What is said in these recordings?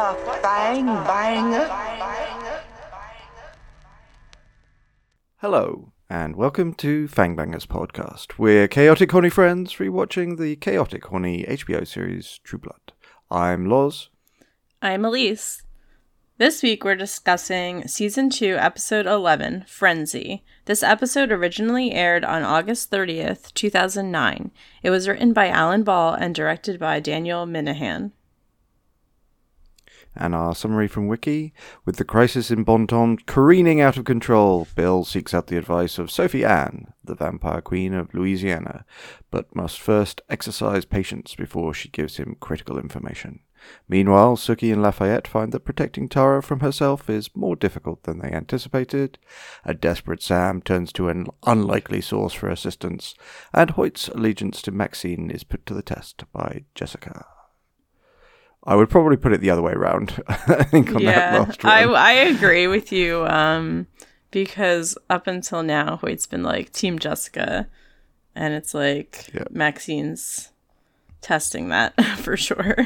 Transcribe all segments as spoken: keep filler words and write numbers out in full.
a fang banger. Hello, and welcome to Fangbangers Podcast. We're chaotic horny friends rewatching the chaotic horny H B O series True Blood. I'm Loz. I'm Elise. This week we're discussing Season two, Episode eleven, Frenzy. This episode originally aired on August thirtieth, two thousand nine. It was written by Alan Ball and directed by Daniel Minahan. And our summary from Wiki: with the crisis in Bonton careening out of control, Bill seeks out the advice of Sophie Anne, the vampire queen of Louisiana, but must first exercise patience before she gives him critical information. Meanwhile, Sookie and Lafayette find that protecting Tara from herself is more difficult than they anticipated. A desperate Sam turns to an unlikely source for assistance, and Hoyt's allegiance to Maxine is put to the test by Jessica. I would probably put it the other way around, I think, on yeah, that last one. I, I agree with you, um, because up until now, Hoyt's been like Team Jessica, and it's like yeah. Maxine's testing that for sure.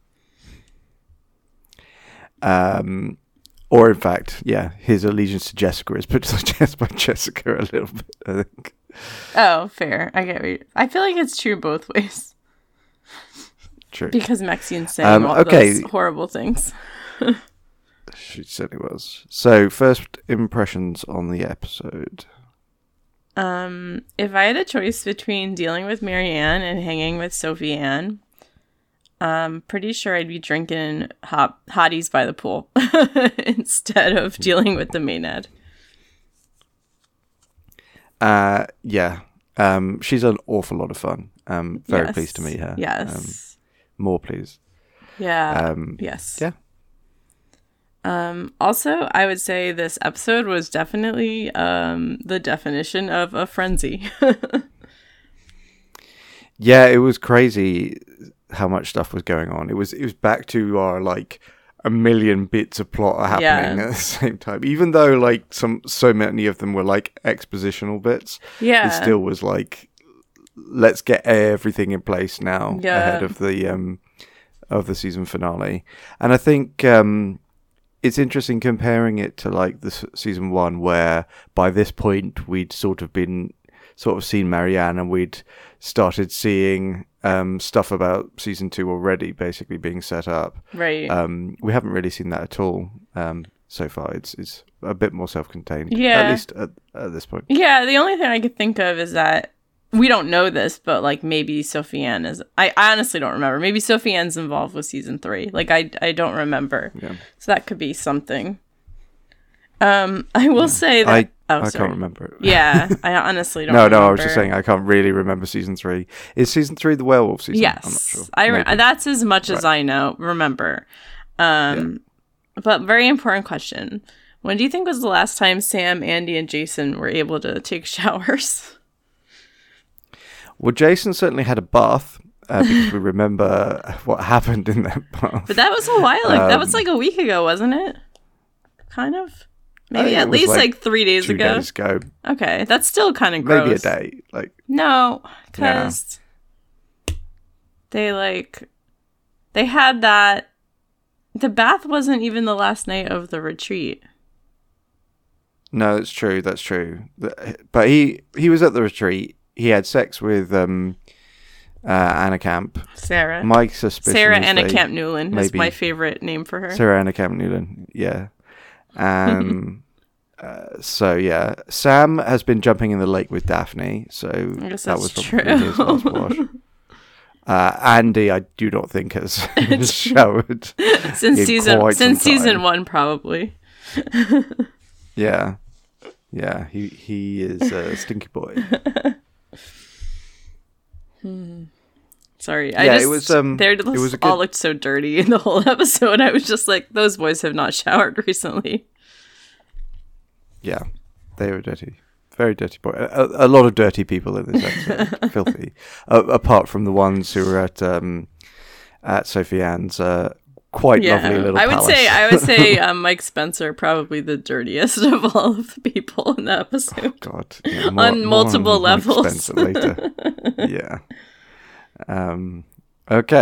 Um, or in fact, yeah, his allegiance to Jessica is put to the test by Jessica a little bit, I think. Oh, fair. I get it. I feel like it's true both ways. True. Because Maxine's saying um, all okay. those horrible things. She certainly was. So, first impressions on the episode. Um, if I had a choice between dealing with Marianne and hanging with Sophie Anne, I'm pretty sure I'd be drinking hot hotties by the pool instead of dealing with the Maynard. Uh, yeah. Um, she's an awful lot of fun. Um, very yes. pleased to meet her. Yes. Um, more please. Yeah. Um, yes. Yeah. Um, also, I would say this episode was definitely um, the definition of a frenzy. Yeah, it was crazy how much stuff was going on. It was it was back to our like a million bits of plot are happening Yeah. at the same time. Even though like some so many of them were like expositional bits, yeah. it still was like, let's get everything in place now Yeah. ahead of the um of the season finale. And I think um it's interesting comparing it to like the s- season one, where by this point we'd sort of been sort of seen Marianne and we'd started seeing um stuff about season two already basically being set up. Right. Um we haven't really seen that at all um so far. It's it's a bit more self-contained, Yeah. at least at, at this point. Yeah, the only thing I could think of is that we don't know this, but like maybe Sophie Anne is. I, I honestly don't remember. Maybe Sophie Anne's involved with season three. Like I, I don't remember. Yeah. So that could be something. Um, I will Yeah. say that. I, oh, I sorry. can't remember it. Yeah, I honestly don't. no, remember. no, I was just saying I can't really remember season three. Is season three the werewolf season? Yes, I'm not sure. I re- Maybe. that's as much as Right. I know. Remember, um, but very important question. When do you think was the last time Sam, Andy, and Jason were able to take showers? Well, Jason certainly had a bath uh, because we remember what happened in that bath. But that was a while ago. Um, that was like a week ago, wasn't it? Kind of. Maybe think at it was least like, like three days Two ago. days ago, Okay, that's still kind of gross. maybe a day. Like No, because they like they had that. The bath wasn't even the last night of the retreat. no, that's true. That's true. The- But he he was at the retreat. He had sex with um, uh, Anna Camp. Sarah. My suspicion Sarah is Anna they- Camp Newland is maybe- my favorite name for her. Sarah Anna Camp Newland, yeah. Um, uh, so yeah, Sam has been jumping in the lake with Daphne, so I guess that that's was probably true. his last wash. Uh, Andy, I do not think has, has showered since in season quite since some season time. one, probably. Yeah, yeah, he he is a stinky boy. Sorry, I Yeah, it just was, um, they it was a all good- looked so dirty in the whole episode. I was just like, those boys have not showered recently. Yeah, they were dirty. Very dirty boy. A, a lot of dirty people in this episode. Filthy. Uh, apart from the ones who were at um, at Sophie Anne's uh, quite lovely little I would palace. say I would say um, Mike Spencer probably the dirtiest of all of the people in the episode. God, yeah, On multiple Mike levels. Spencer later. Yeah. Um. Okay.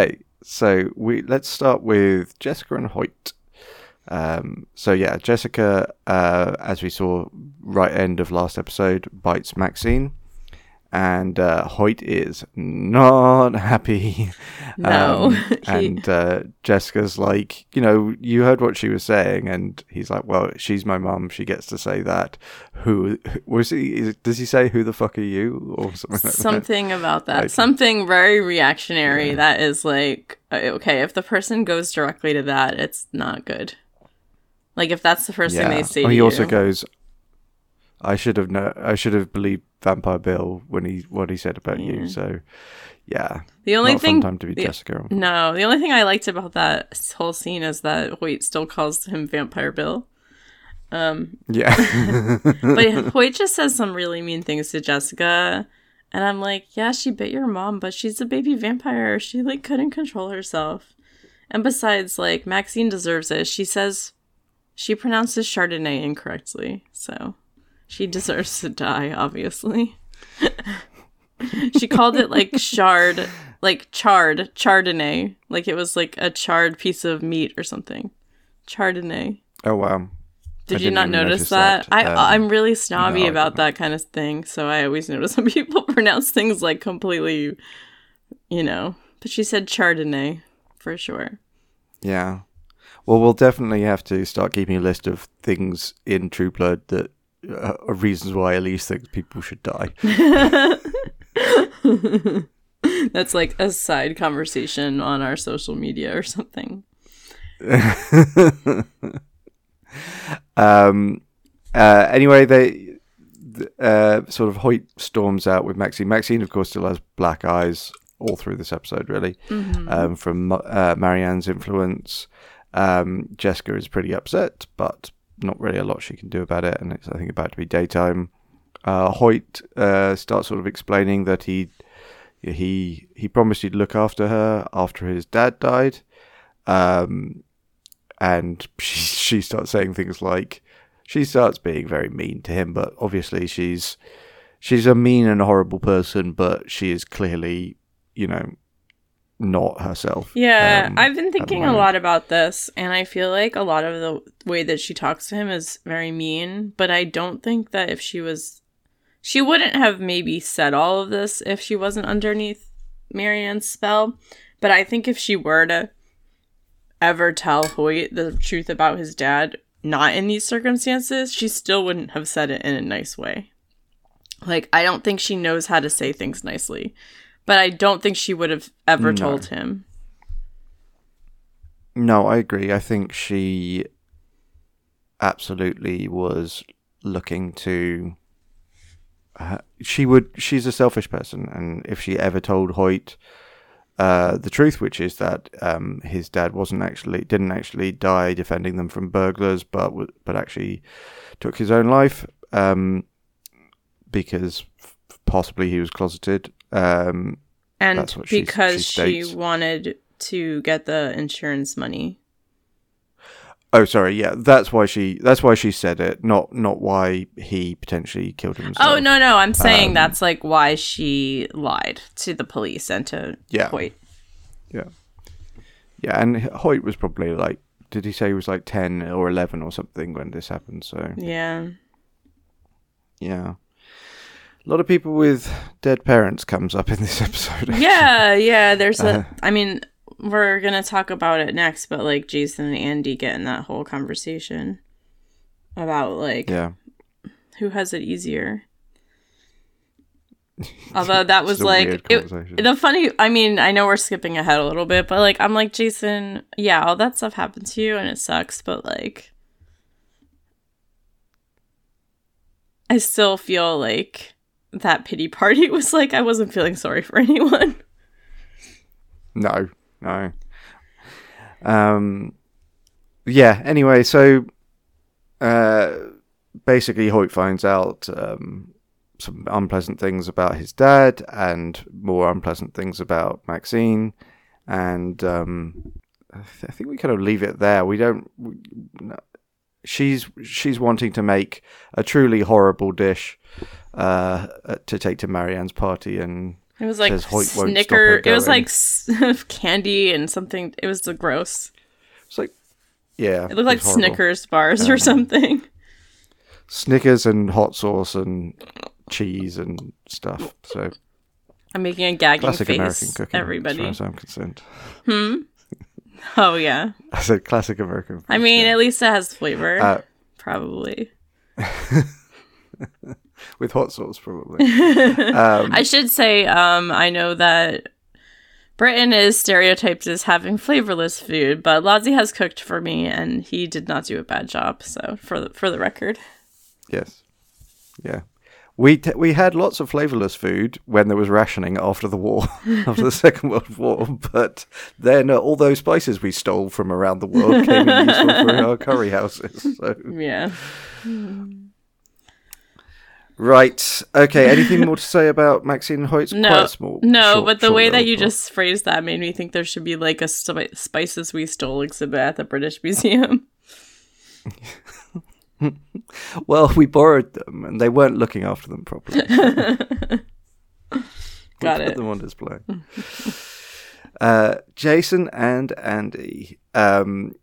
so we let's start with Jessica and Hoyt. Um, so yeah, Jessica, uh, as we saw right end of last episode, bites Maxine, and uh, Hoyt is not happy. No, um, he- and uh, Jessica's like, you know, you heard what she was saying, and he's like, well, she's my mum, she gets to say that. Who was he? Is, does he say, "Who the fuck are you?" or something like that? Something about that. Like- Something very reactionary that is like, uh, okay, if the person goes directly to that, it's not good. Like, if that's the first thing they say Oh, to he you. also goes, I should have no, I should have believed Vampire Bill when he what he said about Yeah. you. So, yeah, The only not a thing, fun time to be the- Jessica. no, the only thing I liked about that whole scene is that Hoyt still calls him Vampire Bill. Um, Yeah, but Hoyt just says some really mean things to Jessica, and I'm like, yeah, she bit your mom, but she's a baby vampire. She like couldn't control herself. And besides, like, Maxine deserves it. She says she pronounces Chardonnay incorrectly, so she deserves to die, obviously. She called it like shard, like charred, Chardonnay, like it was like a charred piece of meat or something. Chardonnay. oh wow. Did I you didn't not even notice, notice that? that. I Um, I'm really snobby no, I about didn't. that kind of thing, so I always notice when people pronounce things like completely, you know. But she said Chardonnay for sure. Yeah. Well, we'll definitely have to start keeping a list of things in True Blood that uh, are reasons why Elise thinks people should die. That's like a side conversation on our social media or something. um. Uh. Anyway, they th- uh sort of Hoyt storms out with Maxine. Maxine, of course, still has black eyes all through this episode, really, Mm-hmm. um, from uh, Marianne's influence. Um, Jessica is pretty upset, but not really a lot she can do about it, and it's, I think, about to be daytime. Uh, Hoyt uh, starts sort of explaining that he he he promised he'd look after her after his dad died, um, and she she starts saying things like, she starts being very mean to him, but obviously she's she's a mean and horrible person, but she is clearly, you know, not herself. Yeah, um, I've been at the thinking a moment. lot about this, and I feel like a lot of the way that she talks to him is very mean, but I don't think that if she was... She wouldn't have maybe said all of this if she wasn't underneath Marianne's spell, but I think if she were to ever tell Hoyt the truth about his dad, not in these circumstances, she still wouldn't have said it in a nice way. Like, I don't think she knows how to say things nicely. But I don't think she would have ever No. told him. No, I agree. I think she absolutely was looking to. Uh, she would. She's a selfish person, and if she ever told Hoyt uh, the truth, which is that um, his dad wasn't actually didn't actually die defending them from burglars, but w- but actually took his own life um, because f- possibly he was closeted. Um, And That's what she- because she she, states. wanted to get the insurance money. Oh, sorry. Yeah, that's why she. That's why she said it. Not not why he potentially killed himself. Oh, no, no. I'm saying Um, that's like why she lied to the police and to Yeah. Hoyt. Yeah. Yeah, and Hoyt was probably like. Did he say he was like ten or eleven or something when this happened? So Yeah. yeah, a lot of people with dead parents comes up in this episode. Yeah, yeah. There's a. Uh, I mean, we're going to talk about it next, but like Jason and Andy get in that whole conversation about like Yeah. who has it easier. Although that was It's a like weird it, conversation. the funny. I mean, I know we're skipping ahead a little bit, but like I'm like, Jason, yeah, all that stuff happened to you and it sucks, but like I still feel like that pity party was like I wasn't feeling sorry for anyone. No, no. Um, yeah, anyway, so uh, basically Hoyt finds out um, some unpleasant things about his dad and more unpleasant things about Maxine. And um, I, th- I think we kind of leave it there. We don't... We, no, she's she's wanting to make a truly horrible dish uh, to take to Marianne's party, and It was like Says Hoyt won't stop Snicker. her It was going. like s- candy and something. It was the gross. It's like, yeah. It looked like it's horrible. Snickers bars or something. Snickers and hot sauce and cheese and stuff. So I'm making a gagging classic face. American cooking, Everybody. as far as I'm concerned. Hmm. Oh yeah. I said classic American. Food, I mean, yeah. at least it has flavor. Uh, Probably. with hot sauce, probably. um, I should say, um, I know that Britain is stereotyped as having flavorless food, but Lozzie has cooked for me, and he did not do a bad job. So, for the for the record, yes, yeah. We t- we had lots of flavorless food when there was rationing after the war, after the Second World War. But then uh, all those spices we stole from around the world came in useful for our curry houses. So. yeah. Right. Okay. Anything more to say about Maxine Hoyt's No, quite small? no, short- but the short way that little you plot? just phrased that made me think there should be like a spi- spices we stole exhibit at the British Museum. Well, we borrowed them, and they weren't looking after them properly. Got we it. Put them on display. uh, Jason and Andy. Um,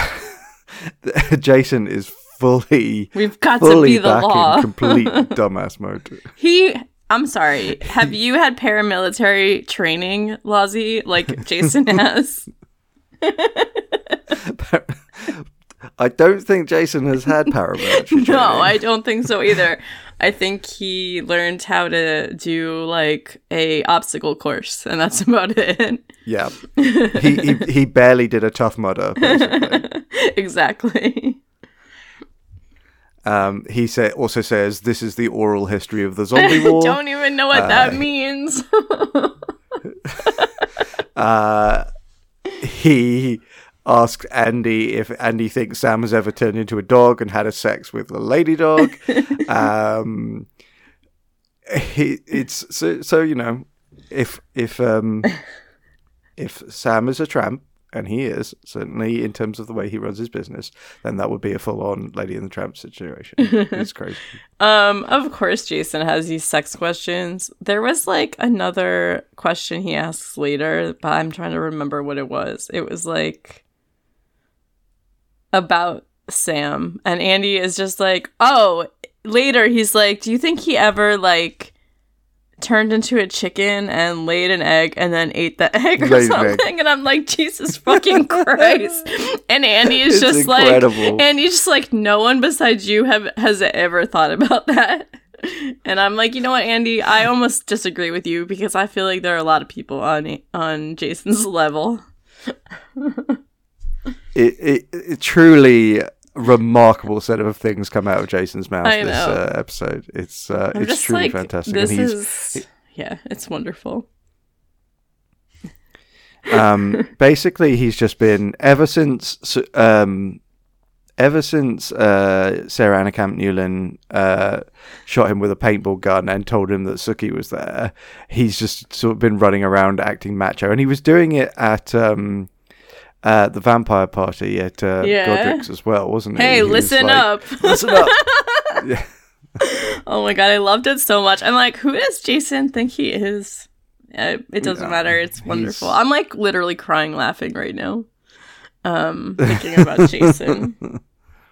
Jason is fully, We've got to fully be the back law. in complete dumbass mode. He, I'm sorry. Have you had paramilitary training, Lozzie, like Jason has? I don't think Jason has had paramilitary. No, training. I don't think so either. I think he learned how to do like a obstacle course, and that's about it. Yeah, he, he he barely did a Tough Mudder. Basically, Exactly. um, he say, also says this is the oral history of the zombie war. Don't even know what Uh, that means. uh, he asked Andy if Andy thinks Sam has ever turned into a dog and had a sex with a lady dog. um, he, it's so, so you know, if if um, if Sam is a tramp, and he is certainly in terms of the way he runs his business, then that would be a full-on Lady and the Tramp situation. It's crazy. Um, of course, Jason has these sex questions. There was like another question he asks later, but I'm trying to remember what it was. It was like about Sam, and Andy is just like, oh, later he's like, do you think he ever like turned into a chicken and laid an egg and then ate the egg or Laid an something? And I'm like, Jesus fucking Christ. And Andy is It's just incredible. like, Andy's just like, no one besides you have has ever thought about that. And I'm like, you know what, Andy, I almost disagree with you because I feel like there are a lot of people on on Jason's level. It, it, it truly remarkable set of things come out of Jason's mouth I this know. uh, episode. It's uh, I'm it's just truly like, fantastic. this and he's is yeah, it's wonderful. um, basically he's just been ever since um, ever since uh, Sarah Anna Camp Newland uh, shot him with a paintball gun and told him that Sookie was there. He's just sort of been running around acting macho, and he was doing it at um, uh, the vampire party at uh, Yeah. Godric's as well, wasn't he? Hey, He was listen like, up. Listen up. Yeah. Oh my god, I loved it so much. I'm like, who does Jason think he is? Uh, it doesn't No, matter. It's wonderful. he's- I'm like literally crying laughing right now. Um, thinking about Jason.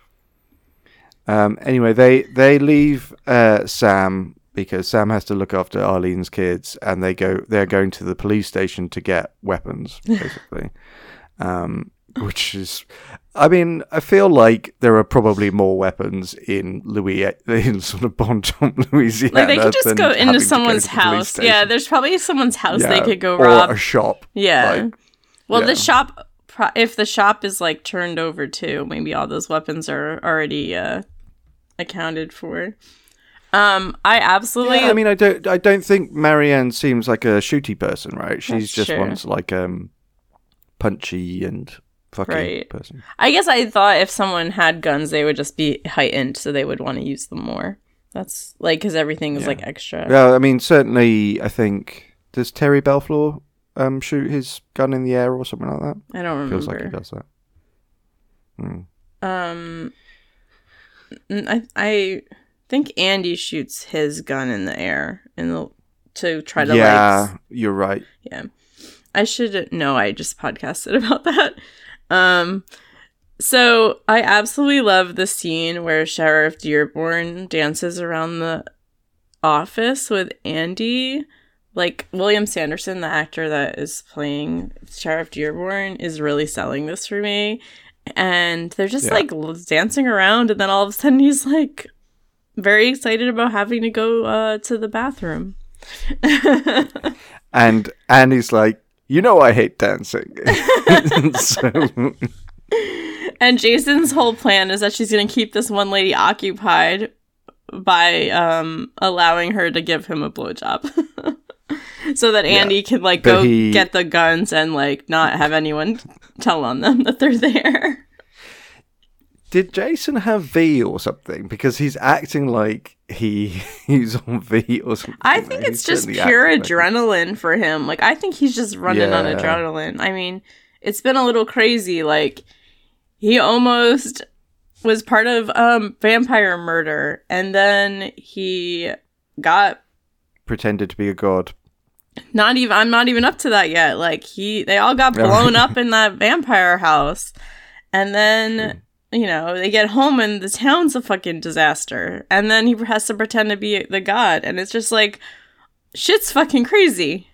Um, anyway, they they leave uh, Sam because Sam has to look after Arlene's kids, and they go. They're going to the police station to get weapons, basically. um, which is, I mean, I feel like there are probably more weapons in Louis in sort of Bon Ton, Louisiana. Like they could just than go having into to someone's to the police house. station. Yeah, there's probably someone's house they Yeah, could go or rob. a shop. Yeah. like, Well, yeah. the shop, pro- if the shop is like turned over too, maybe all those weapons are already uh, accounted for. Um, I absolutely. Yeah, I mean, I don't, I don't think Marianne seems like a shooty person, right? She's That's just true. wants like um, punchy and fucky Right. person. I guess I thought if someone had guns, they would just be heightened, so they would want to use them more. That's like because everything is Yeah. like extra. Yeah, I mean, certainly, I think does Terry Belfleur um shoot his gun in the air or something like that? I don't remember. Feels like he does that. Hmm. Um, n- I I think Andy shoots his gun in the air in the to try to yeah, like you're right. yeah. I should know I just podcasted about that. Um so I absolutely love the scene where Sheriff Dearborn dances around the office with Andy. Like, William Sanderson, the actor that is playing Sheriff Dearborn, is really selling this for me. And they're just, yeah. like, dancing around, and then all of a sudden he's, like, very excited about having to go uh, to the bathroom. and and he's like, you know I hate dancing. so... And Jason's whole plan is that she's going to keep this one lady occupied by um, allowing her to give him a blowjob. So that Andy yeah, can, like, go he... get the guns and, like, not have anyone tell on them that they're there. Did Jason have V or something? Because he's acting like he he's on V or something. I think like, it's just pure adrenaline like... for him. Like, I think he's just running yeah. on adrenaline. I mean, it's been a little crazy. Like, he almost was part of um vampire murder, and then he got... pretended to be a god. Not even, I'm not even up to that yet. Like, he, they all got blown up in that vampire house. And then, you know, they get home and the town's a fucking disaster. And then he has to pretend to be the god. And it's just like, shit's fucking crazy.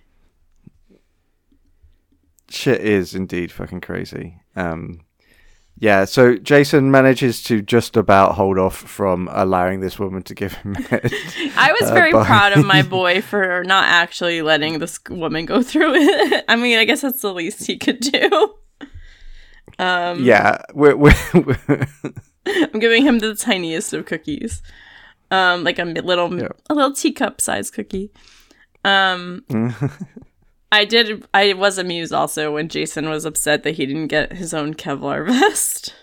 Shit is indeed fucking crazy. Um, yeah, so Jason manages to just about hold off from allowing this woman to give him head. I was very uh, but... proud of my boy for not actually letting this woman go through it. I mean, I guess that's the least he could do. Um, yeah, we're, we're, we're... I'm giving him the tiniest of cookies, um, like a little, yeah. a little teacup size cookie. Um. I did. I was amused also when Jason was upset that he didn't get his own Kevlar vest.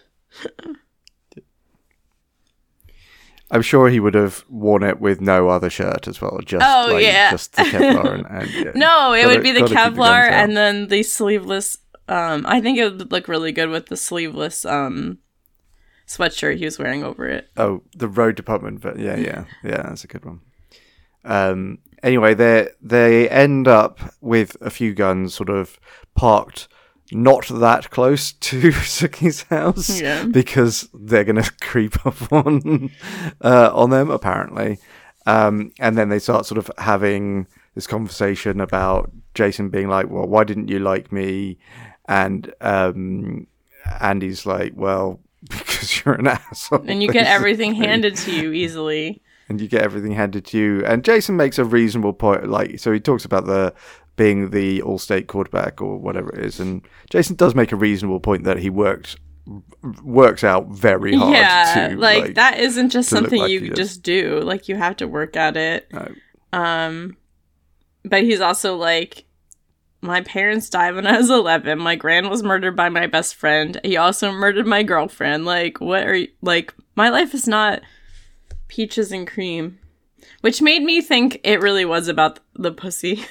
I'm sure he would have worn it with no other shirt as well. Just oh like, yeah, just the Kevlar. And, and yeah. No, it gotta, would be the Kevlar and then the sleeveless. Um, I think it would look really good with the sleeveless um sweatshirt he was wearing over it. Oh, the road department. But yeah, yeah, yeah. That's a good one. Um. Anyway, they they end up with a few guns sort of parked not that close to Sookie's house yeah. because they're going to creep up on uh, on them, apparently. Um, and then they start sort of having this conversation about Jason being like, well, why didn't you like me? And um, Andy's like, well, because you're an asshole. And you get everything handed to you easily. And you get everything handed to you. And Jason makes a reasonable point. Like, so he talks about the being the all-state quarterback or whatever it is. And Jason does make a reasonable point that he worked works out very hard. Yeah, to, like, like that isn't just something like you just do. Like, you have to work at it. No. Um, but he's also like, my parents died when I was eleven. My gran was murdered by my best friend. He also murdered my girlfriend. Like, what are you... Like, my life is not... peaches and cream, which made me think it really was about the pussy.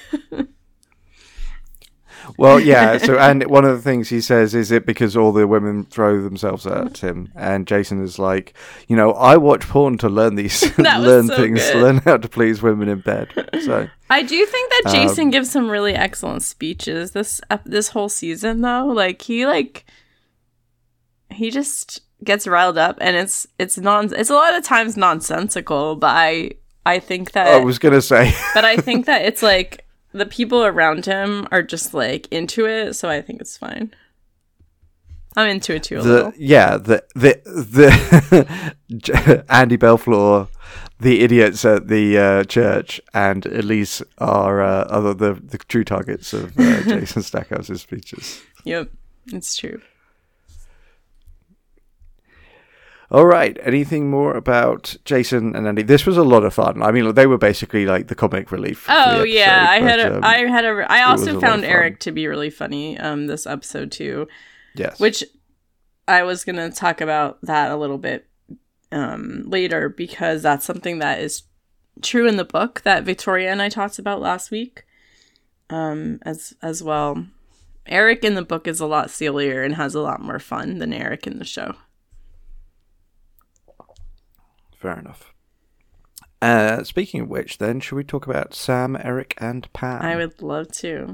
Well, yeah. So, and one of the things he says is it because all the women throw themselves at him, and Jason is like, you know, I watch porn to learn these, learn so things, good. learn how to please women in bed. So I do think that Jason um, gives some really excellent speeches this uh, this whole season, though. Like he like he just gets riled up, and it's it's non it's a lot of times nonsensical, but I I think that I was gonna say, but I think that it's like the people around him are just like into it, so I think it's fine. I'm into it too a the, little. Yeah, the the the Andy Belfleur, the idiots at the uh, church, and Elise are uh, other the the true targets of uh, Jason Stackhouse's speeches. Yep, it's true. All right. Anything more about Jason and Andy? This was a lot of fun. I mean, they were basically like the comic relief. Oh episode, yeah, I but, had a, um, I had a, I also found Eric fun. to be really funny. Um, this episode too. Yes. Which I was gonna talk about that a little bit, um, later because that's something that is true in the book that Victoria and I talked about last week. Um, as as well, Eric in the book is a lot sillier and has a lot more fun than Eric in the show. Fair enough. Uh, speaking of which, then, should we talk about Sam, Eric, and Pam? I would love to.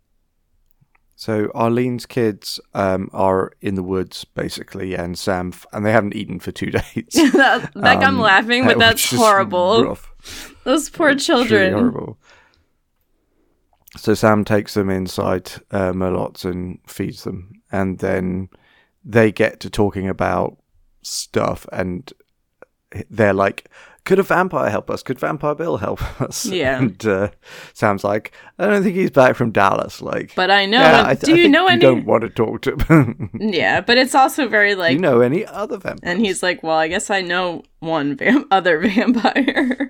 So Arlene's kids um, are in the woods, basically, and Sam, f- and they haven't eaten for two days. that, like, um, I'm laughing, but that's horrible. Rough. Those poor it's children. Horrible. So Sam takes them inside uh, Merlot's and feeds them, and then they get to talking about stuff, and they're like, could a vampire help us? Could Vampire Bill help us? Yeah. And uh, Sam's like, I don't think he's back from Dallas. Like, but I know. Yeah, I th- do I you think know you any? Don't want to talk to him. Yeah, but it's also very like. Do you know any other vampires? And he's like, well, I guess I know one vam- other vampire.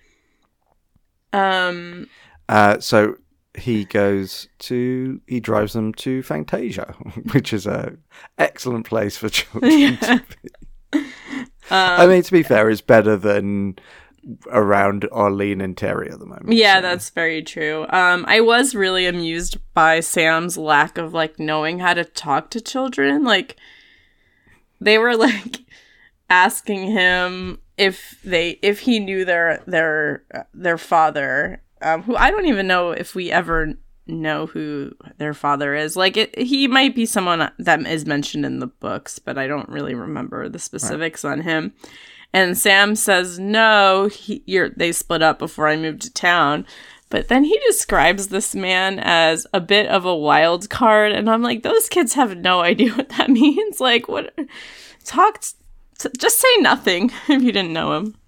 um. Uh, so he goes to. He drives them to Fantasia, which is a excellent place for children. Yeah. To be. Um, I mean, to be fair, it's better than around Arlene and Terry at the moment. Yeah, so. That's very true. Um, I was really amused by Sam's lack of, like, knowing how to talk to children. Like, they were, like, asking him if they if he knew their their their father, um, who I don't even know if we ever know who their father is. Like, it, he might be someone that is mentioned in the books, but I don't really remember the specifics right. on him. And Sam says, no, he, you're, they split up before I moved to town. But then he describes this man as a bit of a wild card, and I'm like, those kids have no idea what that means. Like, what? Talk, t- just say nothing if you didn't know him.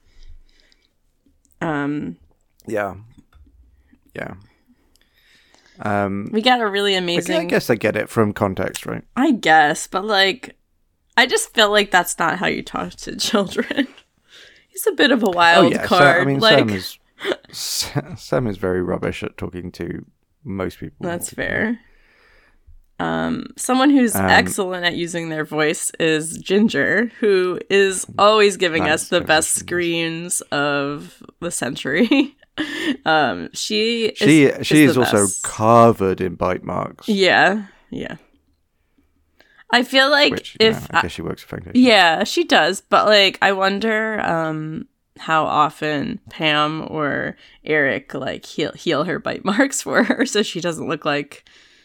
Um. Yeah. Yeah. Um, we got a really amazing... I guess I get it from context, right? I guess, but, like, I just feel like that's not how you talk to children. He's a bit of a wild oh, yeah. card. Sam, I mean, like... Sam, is, Sam is very rubbish at talking to most people. That's fair. Um, someone who's um, excellent at using their voice is Ginger, who is always giving nice, us the best screams of the century. Um, she she is, she is, is also best. covered in bite marks. Yeah, yeah. I feel like Which, if know, I guess she works for Fantasia. Yeah, she does. But like, I wonder um how often Pam or Eric like heal heal her bite marks for her, so she doesn't look like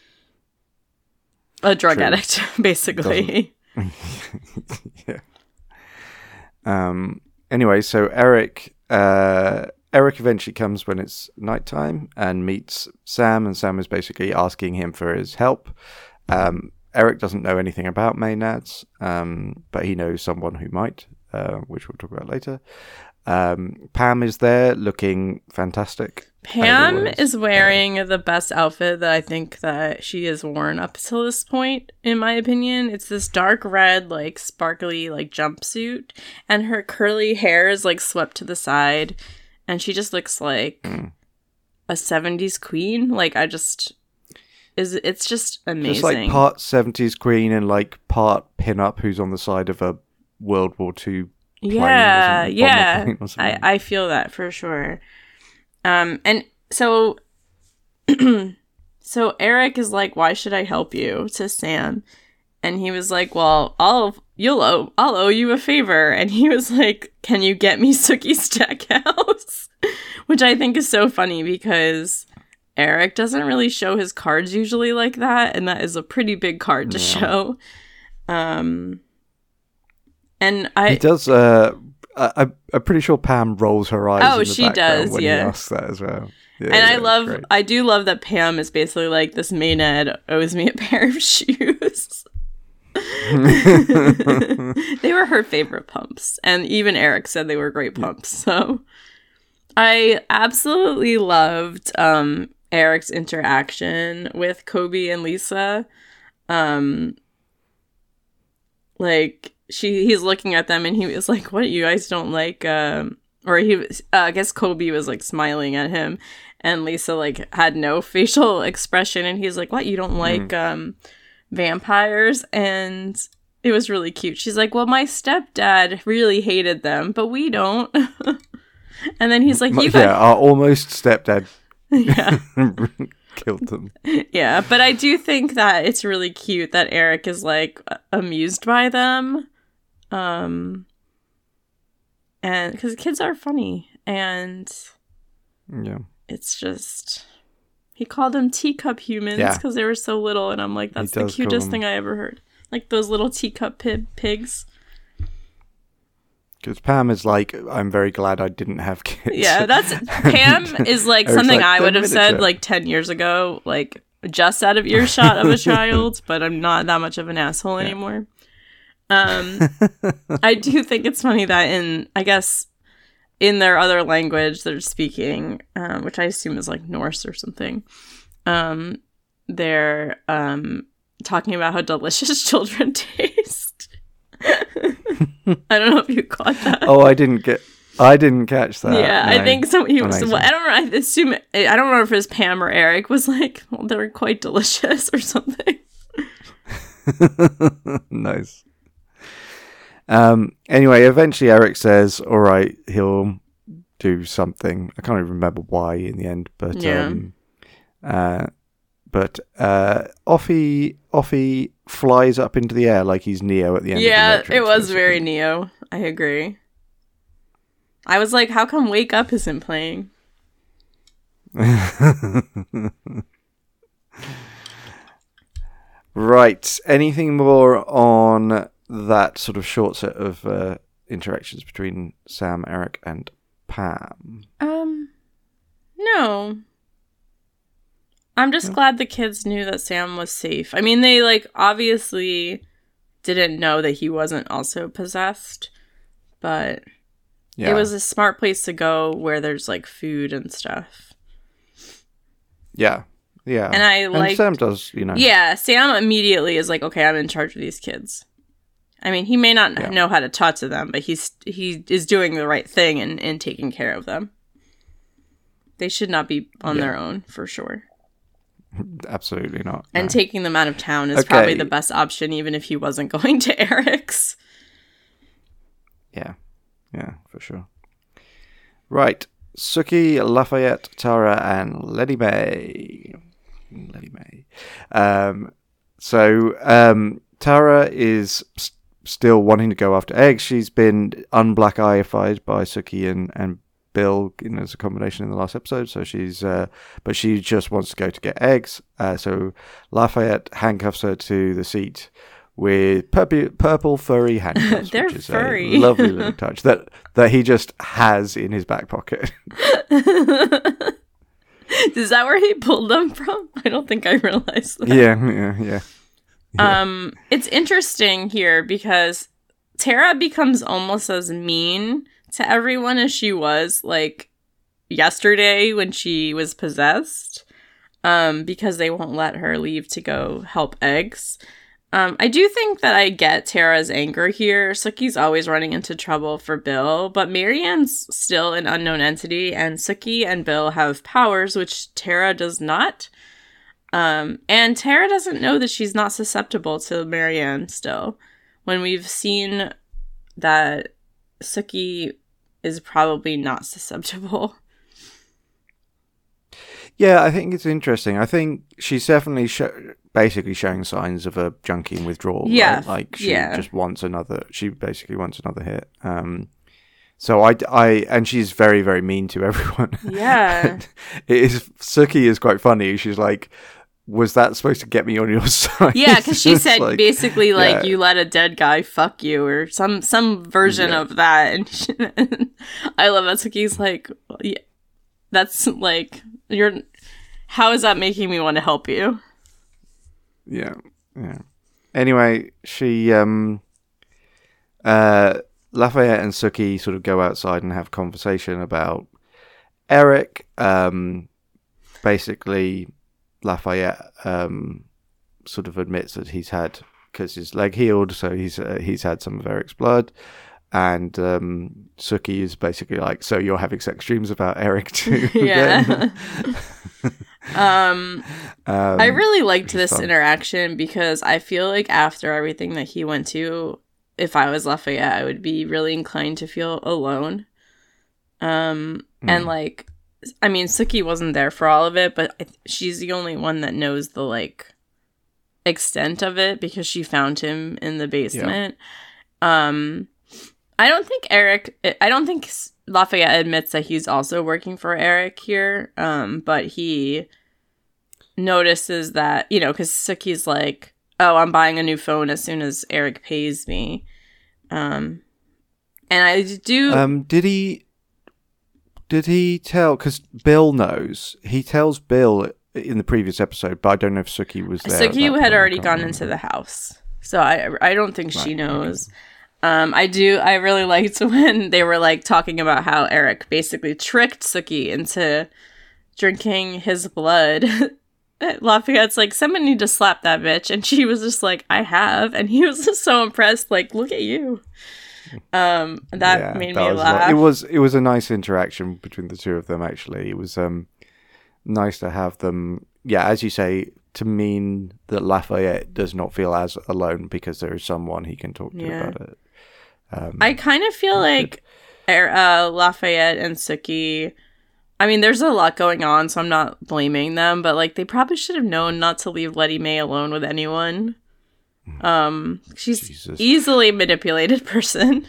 a drug True. addict, basically. Yeah. Um. Anyway, so Eric. Uh. Eric eventually comes when it's nighttime and meets Sam, and Sam is basically asking him for his help. Um, Eric doesn't know anything about Maenads, um, but he knows someone who might, uh, which we'll talk about later. Um, Pam is there looking fantastic. Pam is wearing the best outfit that I think that she has worn up till this point, in my opinion. It's this dark red, like, sparkly, like, jumpsuit, and her curly hair is, like, swept to the side. And she just looks like mm. a seventies queen. Like, I just... is It's just amazing. It's like part seventies queen and, like, part pin-up who's on the side of a World War Two plane. Yeah, yeah. I, I feel that for sure. Um, and so... so Eric is like, why should I help you? To Sam. And he was like, well, I'll... You'll owe, I'll owe you a favor. And he was like, can you get me Sookie's Stackhouse? Which I think is so funny because Eric doesn't really show his cards usually like that. And that is a pretty big card to yeah. show. Um, and I... He does... Uh, I, I'm pretty sure Pam rolls her eyes oh, in the she does, when yeah. he asks that as well. Yeah, and yeah, I love... great. I do love that Pam is basically like, this Maynard owes me a pair of shoes. They were her favorite pumps, and even Eric said they were great pumps. So I absolutely loved um Eric's interaction with Kobe and Lisa. Um like she he's looking at them and he was like, what, you guys don't like um or he was uh, I guess Kobe was like smiling at him, and Lisa like had no facial expression, and he's like, what, you don't like mm. um vampires? And it was really cute. She's like, well, my stepdad really hated them, but we don't. And then he's like, you yeah, got- our almost stepdad yeah. killed them. Yeah, but I do think that it's really cute that Eric is like amused by them. Um and because kids are funny. And Yeah. it's just... He called them teacup humans because Yeah. they were so little. And I'm like, that's the does call cutest them- thing I ever heard. Like those little teacup pi- pigs. Because Pam is like, I'm very glad I didn't have kids. Yeah, that's... Pam is like Eric's something like, I would "They're have said miniature." like ten years ago. Like just out of earshot of a child. But I'm not that much of an asshole Yeah. anymore. Um, I do think it's funny that in... I guess... in their other language they're speaking, um, which I assume is like Norse or something, um, they're um, talking about how delicious children taste. I don't know if you caught that. Oh, I didn't get... I didn't catch that. yeah, no. I think some he was. Amazing. Well, I don't know. I assume I don't know if it was Pam or Eric was like, well, they're quite delicious or something. Nice. Um. Anyway, eventually Eric says, "All right, he'll do something." I can't even remember why in the end, but Yeah. um, uh, but uh, off he off he flies up into the air like he's Neo at the end. Yeah, of the Matrix, it was basically. very Neo. I agree. I was like, how come Wake Up isn't playing? Right. Anything more on that sort of short set of uh, interactions between Sam, Eric, and Pam? Um, no. I'm just glad the kids knew that Sam was safe. I mean, they, like, obviously didn't know that he wasn't also possessed, but Yeah. it was a smart place to go where there's, like, food and stuff. Yeah. Yeah. And I liked- Sam does, you know. Yeah, Sam immediately is like, okay, I'm in charge of these kids. I mean, he may not Yeah. know how to talk to them, but he's he is doing the right thing and, and taking care of them. They should not be on Yeah. their own, for sure. Absolutely not. And no. taking them out of town is Okay. probably the best option, even if he wasn't going to Eric's. Yeah. Yeah, for sure. Right. Suki, Lafayette, Tara, and Letty May. Letty May. Um, so, um, Tara is s- still wanting to go after eggs. She's been unblack-eyeified by Suki and, and Bill, you know, as a combination in the last episode. So she's, uh, but she just wants to go to get eggs. Uh, so Lafayette handcuffs her to the seat with purple, purple furry handcuffs. They're which is furry. a lovely little touch that, that he just has in his back pocket. Is that where he pulled them from? I don't think I realized that. yeah, yeah, yeah. Yeah. Um, it's interesting here because Tara becomes almost as mean to everyone as she was like yesterday when she was possessed. Um, because they won't let her leave to go help eggs. Um, I do think that I get Tara's anger here. Suki's always running into trouble for Bill, but Marianne's still an unknown entity, and Suki and Bill have powers, which Tara does not. Um, and Tara doesn't know that she's not susceptible to Marianne still, when we've seen that Suki is probably not susceptible. Yeah, I think it's interesting. I think she's definitely sho- basically showing signs of a junkie and withdrawal. Yeah, right? Like she yeah. just wants another. She basically wants another hit. Um, so I, I, and she's very, very mean to everyone. Yeah. it is. Suki is quite funny. She's like, "Was that supposed to get me on your side?" Yeah, because she It's said like, basically like yeah. you let a dead guy fuck you or some some version Yeah. of that, and she, I love that Suki's like, yeah, that's like you're. How is that making me want to help you? Yeah, yeah. Anyway, she, um, uh, Lafayette and Suki sort of go outside and have conversation about Eric. Um, basically, Lafayette um, sort of admits that he's had, because his leg healed, so he's uh, he's had some of Eric's blood. And um, Suki is basically like, so you're having sex dreams about Eric too? Yeah. um, um, I really liked which is this fun. interaction because I feel like after everything that he went to, if I was Lafayette, I would be really inclined to feel alone. Um, and Mm. like, I mean, Suki wasn't there for all of it, but I th- she's the only one that knows the like extent of it because she found him in the basement. Um, I don't think Eric, I don't think Lafayette admits that he's also working for Eric here, um, but he notices that, you know, because Sookie's like, oh, I'm buying a new phone as soon as Eric pays me. Um, and I do... Um, did he... Did he tell... Because Bill knows. He tells Bill in the previous episode, but I don't know if Sookie was there. Sookie had already gone remember. into the house. So I I don't think right, she knows. Okay. Um, I do... I really liked when they were, like, talking about how Eric basically tricked Sookie into drinking his blood. Lafayette's like, someone need to slap that bitch. And she was just like, I have. And he was just so impressed, like, look at you. Um, that yeah, made that me laugh. Like, it was it was a nice interaction between the two of them, actually. It was um nice to have them, yeah, as you say, to mean that Lafayette does not feel as alone because there is someone he can talk to yeah. about it. Um, I kind of feel like uh, Lafayette and Sookie, I mean, there's a lot going on, so I'm not blaming them, but like they probably should have known not to leave Letty Mae alone with anyone. Um, she's Jesus. easily manipulated person.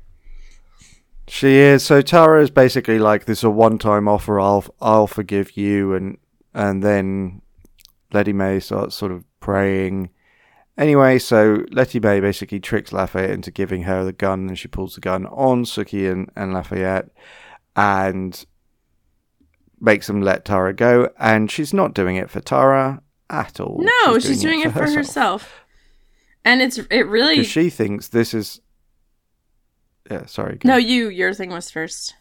She is. So Tara is basically like, this is a one-time offer. I'll I'll forgive you, and and then Letty Mae starts sort of praying. Anyway, so Letty Mae basically tricks Lafayette into giving her the gun, and she pulls the gun on Sookie and, and Lafayette, and makes them let Tara go. And she's not doing it for Tara at all. No, she's, she's doing, doing it for, it for herself. herself. And it's it really... Because she thinks this is... Yeah, sorry. No, you. Your thing was first.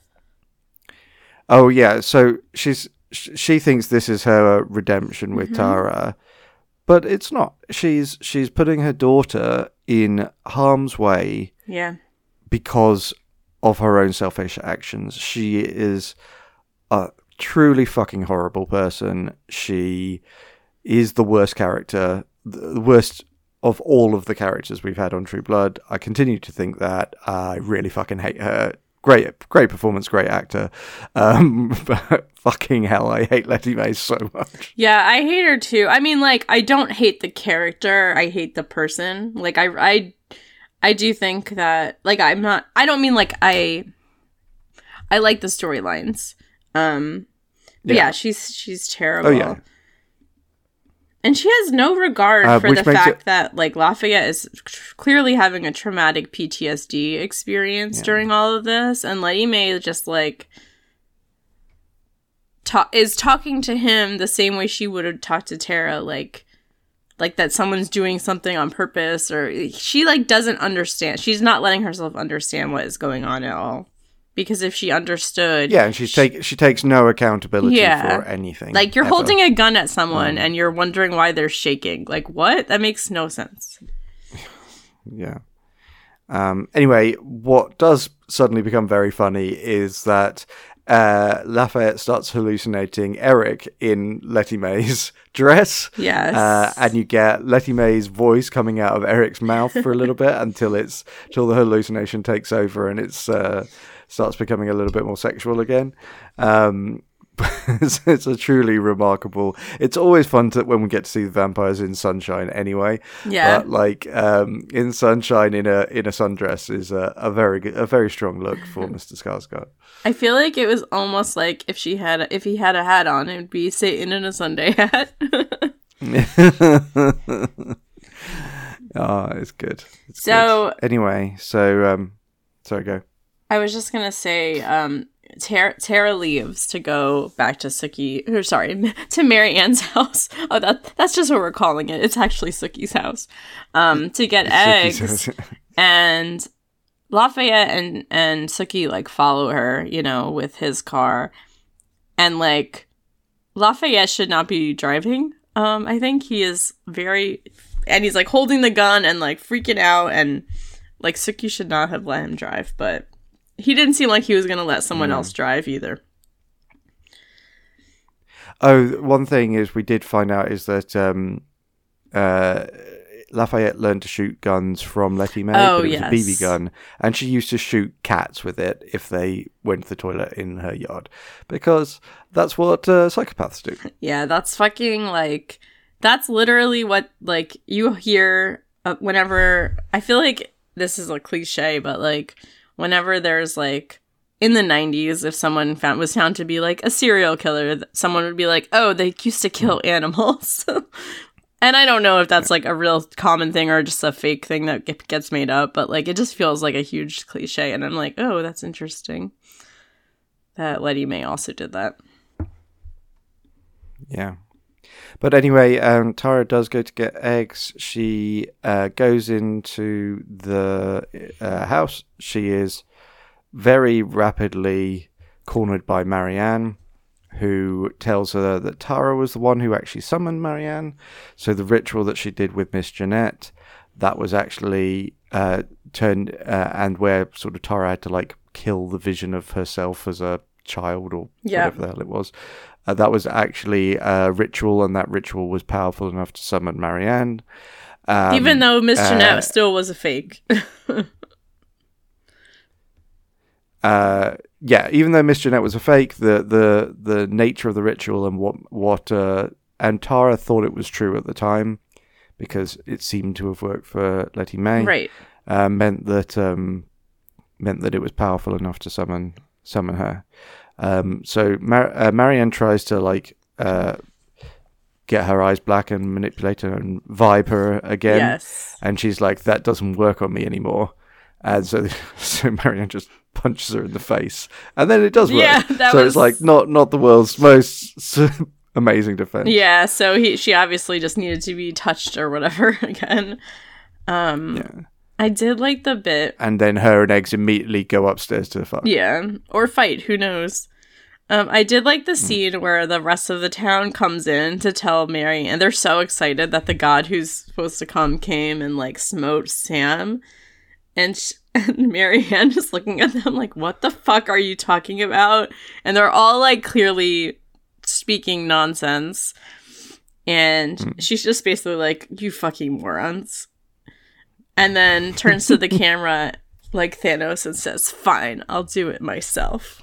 Oh, yeah. So she's she thinks this is her redemption with mm-hmm. Tara. But it's not. She's she's putting her daughter in harm's way. Yeah. Because of her own selfish actions. She is a truly fucking horrible person. She is the worst character. The worst... of all of the characters we've had on True Blood. I continue to think that. I really fucking hate her. Great, great performance, great actor. Um, but fucking hell, I hate Letty Mae so much. Yeah, I hate her too. I mean, like, I don't hate the character. I hate the person. Like, I, I, I do think that, like, I'm not, I don't mean, like, I, I like the storylines. Um, but yeah. yeah, she's, she's terrible. Oh, yeah. And she has no regard uh, for the fact it... that, like, Lafayette is tr- clearly having a traumatic P T S D experience yeah. during all of this. And Letty Mae just, like, ta- is talking to him the same way she would have talked to Tara, like, like that someone's doing something on purpose. Or she, like, doesn't understand. She's not letting herself understand what is going on at all. Because if she understood... Yeah, and she, take, she takes no accountability yeah. for anything. Like, you're ever. holding a gun at someone, um, and you're wondering why they're shaking. Like, what? That makes no sense. Yeah. Um, anyway, what does suddenly become very funny is that uh, Lafayette starts hallucinating Eric in Letty Mae's dress. Yes. Uh, and you get Letty Mae's voice coming out of Eric's mouth for a little bit until it's until the hallucination takes over and it's... Uh, starts becoming a little bit more sexual again. Um, it's, it's a truly remarkable... It's always fun to, when we get to see the vampires in Sunshine anyway. Yeah. But, like, um, in Sunshine in a in a sundress is a, a very good, a very strong look for Mister Skarsgård. I feel like it was almost like if she had a, if he had a hat on, it would be Satan in a Sunday hat. Oh, it's good. It's so... good. Anyway, so... Um, sorry, go. I was just gonna say, um, Tara, Tara leaves to go back to Sookie, or sorry, to Mary Ann's house. Oh, that that's just what we're calling it. It's actually Sookie's house. Um, to get eggs, and Lafayette and and Sookie like follow her, you know, with his car, and like Lafayette should not be driving. Um, I think he is very, and he's like holding the gun and like freaking out, and like Sookie should not have let him drive, but. He didn't seem like he was going to let someone mm. else drive either. Oh, one thing is we did find out is that um, uh, Lafayette learned to shoot guns from Letty Mae. Oh, but it was yes. a B B gun. And she used to shoot cats with it if they went to the toilet in her yard. Because that's what uh, psychopaths do. Yeah, that's fucking like... That's literally what, like, you hear uh, whenever... I feel like this is a cliche, but, like... whenever there's like in the nineties, if someone found was found to be like a serial killer, someone would be like, oh, they used to kill animals. And I don't know if that's like a real common thing or just a fake thing that gets made up, but like it just feels like a huge cliche. And I'm like, oh, that's interesting that Letty May also did that. Yeah. But anyway, um, Tara does go to get eggs. She uh, goes into the uh, house. She is very rapidly cornered by Marianne, who tells her that Tara was the one who actually summoned Marianne. So the ritual that she did with Miss Jeanette, that was actually uh, turned, uh, and where sort of Tara had to like kill the vision of herself as a child or yeah. whatever the hell it was. Uh, that was actually a ritual, and that ritual was powerful enough to summon Marianne. Um, Even though Miss uh, Jeanette still was a fake. uh, yeah, even though Miss Jeanette was a fake, the the the nature of the ritual and what what uh, and Tara thought it was true at the time because it seemed to have worked for Letty May. Right. Uh, meant that um, meant that it was powerful enough to summon summon her. Um, so Mar- uh, Marianne tries to like uh, get her eyes black and manipulate her and vibe her again. Yes. And she's like, that doesn't work on me anymore. And so, so Marianne just punches her in the face, and then it does work. Yeah, that so was... it's like not not the world's most amazing defense. Yeah, so he she obviously just needed to be touched or whatever again. Um, yeah. I did like the bit, and then her and Eggs immediately go upstairs to fuck. Yeah, or fight. Who knows? Um, I did like the scene mm. where the rest of the town comes in to tell Mary, and they're so excited that the god who's supposed to come came and like smote Sam. And, sh- and Marianne is looking at them like, what the fuck are you talking about? And they're all like clearly speaking nonsense. And mm. she's just basically like, you fucking morons. And then turns to the camera like Thanos and says, fine, I'll do it myself.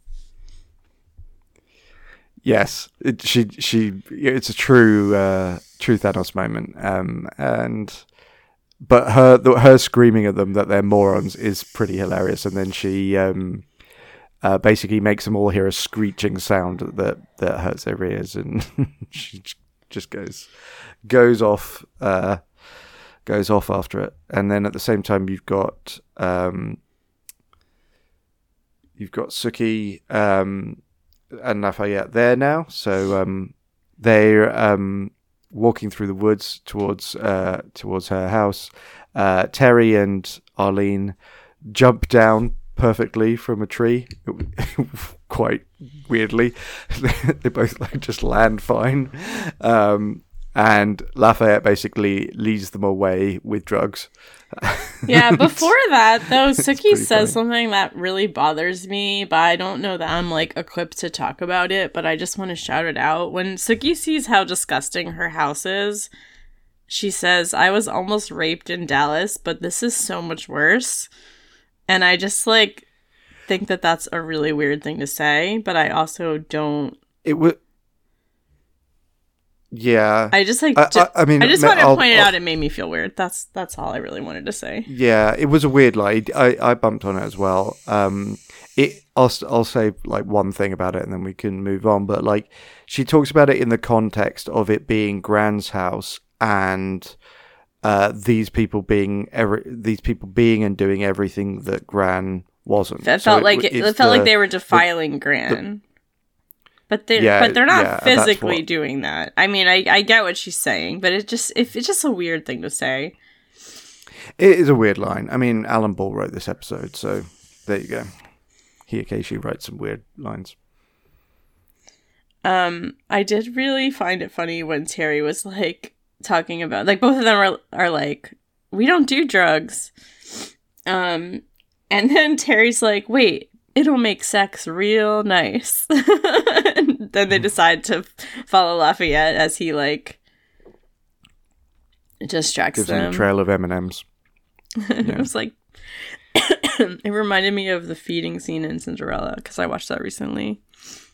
Yes, it, she she it's a true uh, true Thanos moment. Um, and... But her the, her screaming at them that they're morons is pretty hilarious, and then she um, uh, basically makes them all hear a screeching sound that that hurts their ears, and she just goes goes off uh, goes off after it. And then at the same time, you've got um, you've got Sookie um, and Lafayette there now, so um, they're. Um, walking through the woods towards uh, towards her house. Uh, Terry and Arlene jump down perfectly from a tree, quite weirdly. They both like just land fine. Um, and Lafayette basically leads them away with drugs. Yeah, before that, though, Sookie says funny. Something that really bothers me, but I don't know that I'm, like, equipped to talk about it, but I just want to shout it out. When Sookie sees how disgusting her house is, she says, I was almost raped in Dallas, but this is so much worse. And I just, like, think that that's a really weird thing to say, but I also don't... It would... Yeah, I just like. I, I, I mean, I just wanted I'll, to point it I'll, out. It made me feel weird. That's that's all I really wanted to say. Yeah, it was a weird line. I, I bumped on it as well. Um, it. I'll I'll say like one thing about it, and then we can move on. But like, she talks about it in the context of it being Gran's house and uh, these people being every these people being and doing everything that Gran wasn't. It felt so like it, it felt the, like they were defiling the, Gran. The, But they're yeah, but they're not yeah, physically what... doing that. I mean, I, I get what she's saying, but it just if it's just a weird thing to say. It is a weird line. I mean, Alan Ball wrote this episode, so there you go. He occasionally writes some weird lines. Um, I did really find it funny when Terry was like talking about like both of them are are like, we don't do drugs. Um, and then Terry's like, wait. It'll make sex real nice. And then they decide to follow Lafayette as he, like, distracts Gives them. Gives him a trail of M and M's. Yeah. It was like... it reminded me of the feeding scene in Cinderella, because I watched that recently.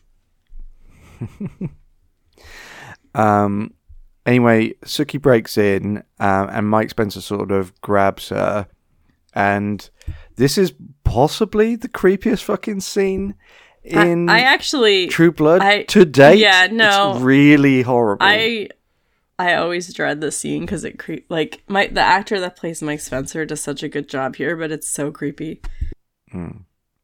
um. Anyway, Sookie breaks in, um, and Mike Spencer sort of grabs her. And this is possibly the creepiest fucking scene in I, I actually True Blood I, to date. Yeah, no, it's really horrible. I I always dread this scene because it creep like my the actor that plays Mike Spencer does such a good job here, but it's so creepy. Mm.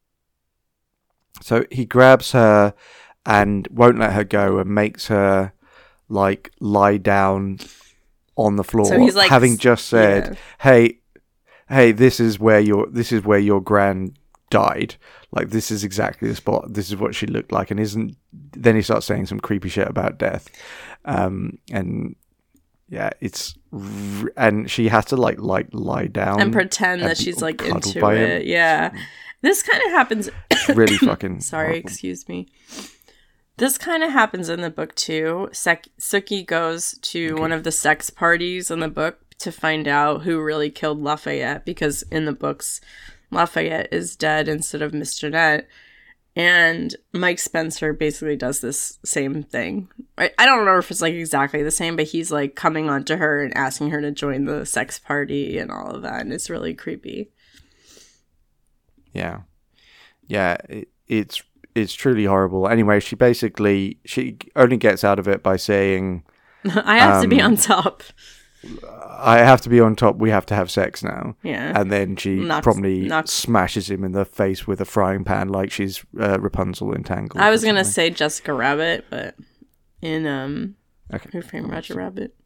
So he grabs her and won't let her go and makes her like lie down on the floor, So he's like, having just said, yeah. "Hey, hey, this is where your this is where your gran died. Like this is exactly the spot. This is what she looked like." And isn't then he starts saying some creepy shit about death, um, and yeah, it's r- and she has to like like lie down And pretend and that be she's like cuddled into by it. him. Yeah. This kind of happens. It's really fucking. Sorry, horrible. excuse me. This kind of happens in the book too. Sek- Suki goes to Okay. one of the sex parties in the book to find out who really killed Lafayette, because in the books, Lafayette is dead instead of Miss Jeanette. And Mike Spencer basically does this same thing. I, I don't know if it's like exactly the same, but he's like coming on to her and asking her to join the sex party and all of that. And it's really creepy. Yeah, yeah, it, it's it's truly horrible. Anyway, she basically she only gets out of it by saying, I have to be Um, on top. "I have to be on top. We have to have sex now." Yeah. And then she Knocks- promptly knocks- smashes him in the face with a frying pan, like she's uh, Rapunzel in Tangled. I was or going to something. say Jessica Rabbit, but in um, Okay. Who Framed Roger Rabbit?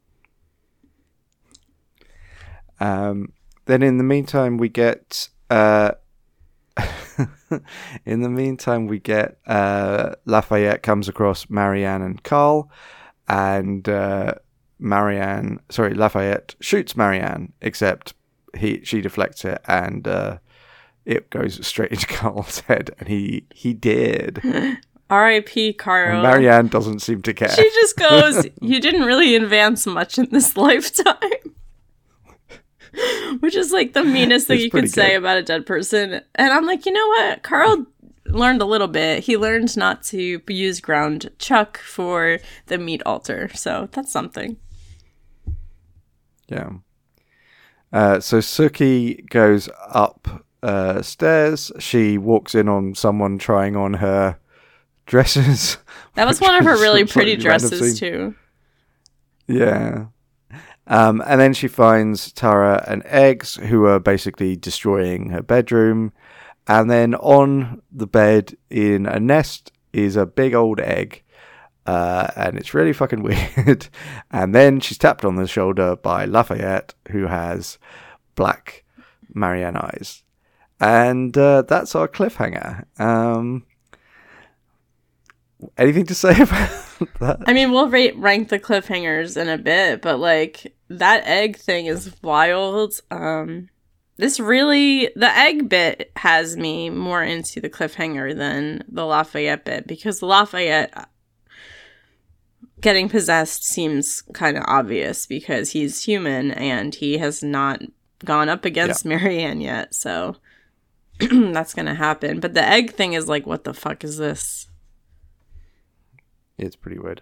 Um, then in the meantime, we get. Uh, in the meantime, we get uh, Lafayette comes across Marianne and Carl, and uh, Marianne, sorry, Lafayette shoots Marianne, except he she deflects it, and uh, it goes straight into Carl's head, and he he did. R I P Carl. And Marianne doesn't seem to care. She just goes, "You didn't really advance much in this lifetime." Which is like the meanest thing It's you could pretty say good. about a dead person. And I'm like, you know what? Carl learned a little bit. He learned not to use ground chuck for the meat altar. So that's something. Yeah. Uh, so Suki goes up uh, stairs. She walks in on someone trying on her dresses. That was which one of her was really a pretty slightly random dresses, scene. too. Yeah. Um, and then she finds Tara and Eggs, who are basically destroying her bedroom. And then on the bed in a nest is a big old egg. Uh, and it's really fucking weird. And then she's tapped on the shoulder by Lafayette, who has black Marianne eyes. And uh, that's our cliffhanger. Um, anything to say about that? I mean, we'll rate, rank the cliffhangers in a bit, but like that egg thing is wild. Um, this really, the egg bit has me more into the cliffhanger than the Lafayette bit, because the Lafayette getting possessed seems kind of obvious because he's human and he has not gone up against Yeah. Marianne yet, so that's gonna happen. But the egg thing is like, what the fuck is this? It's pretty weird.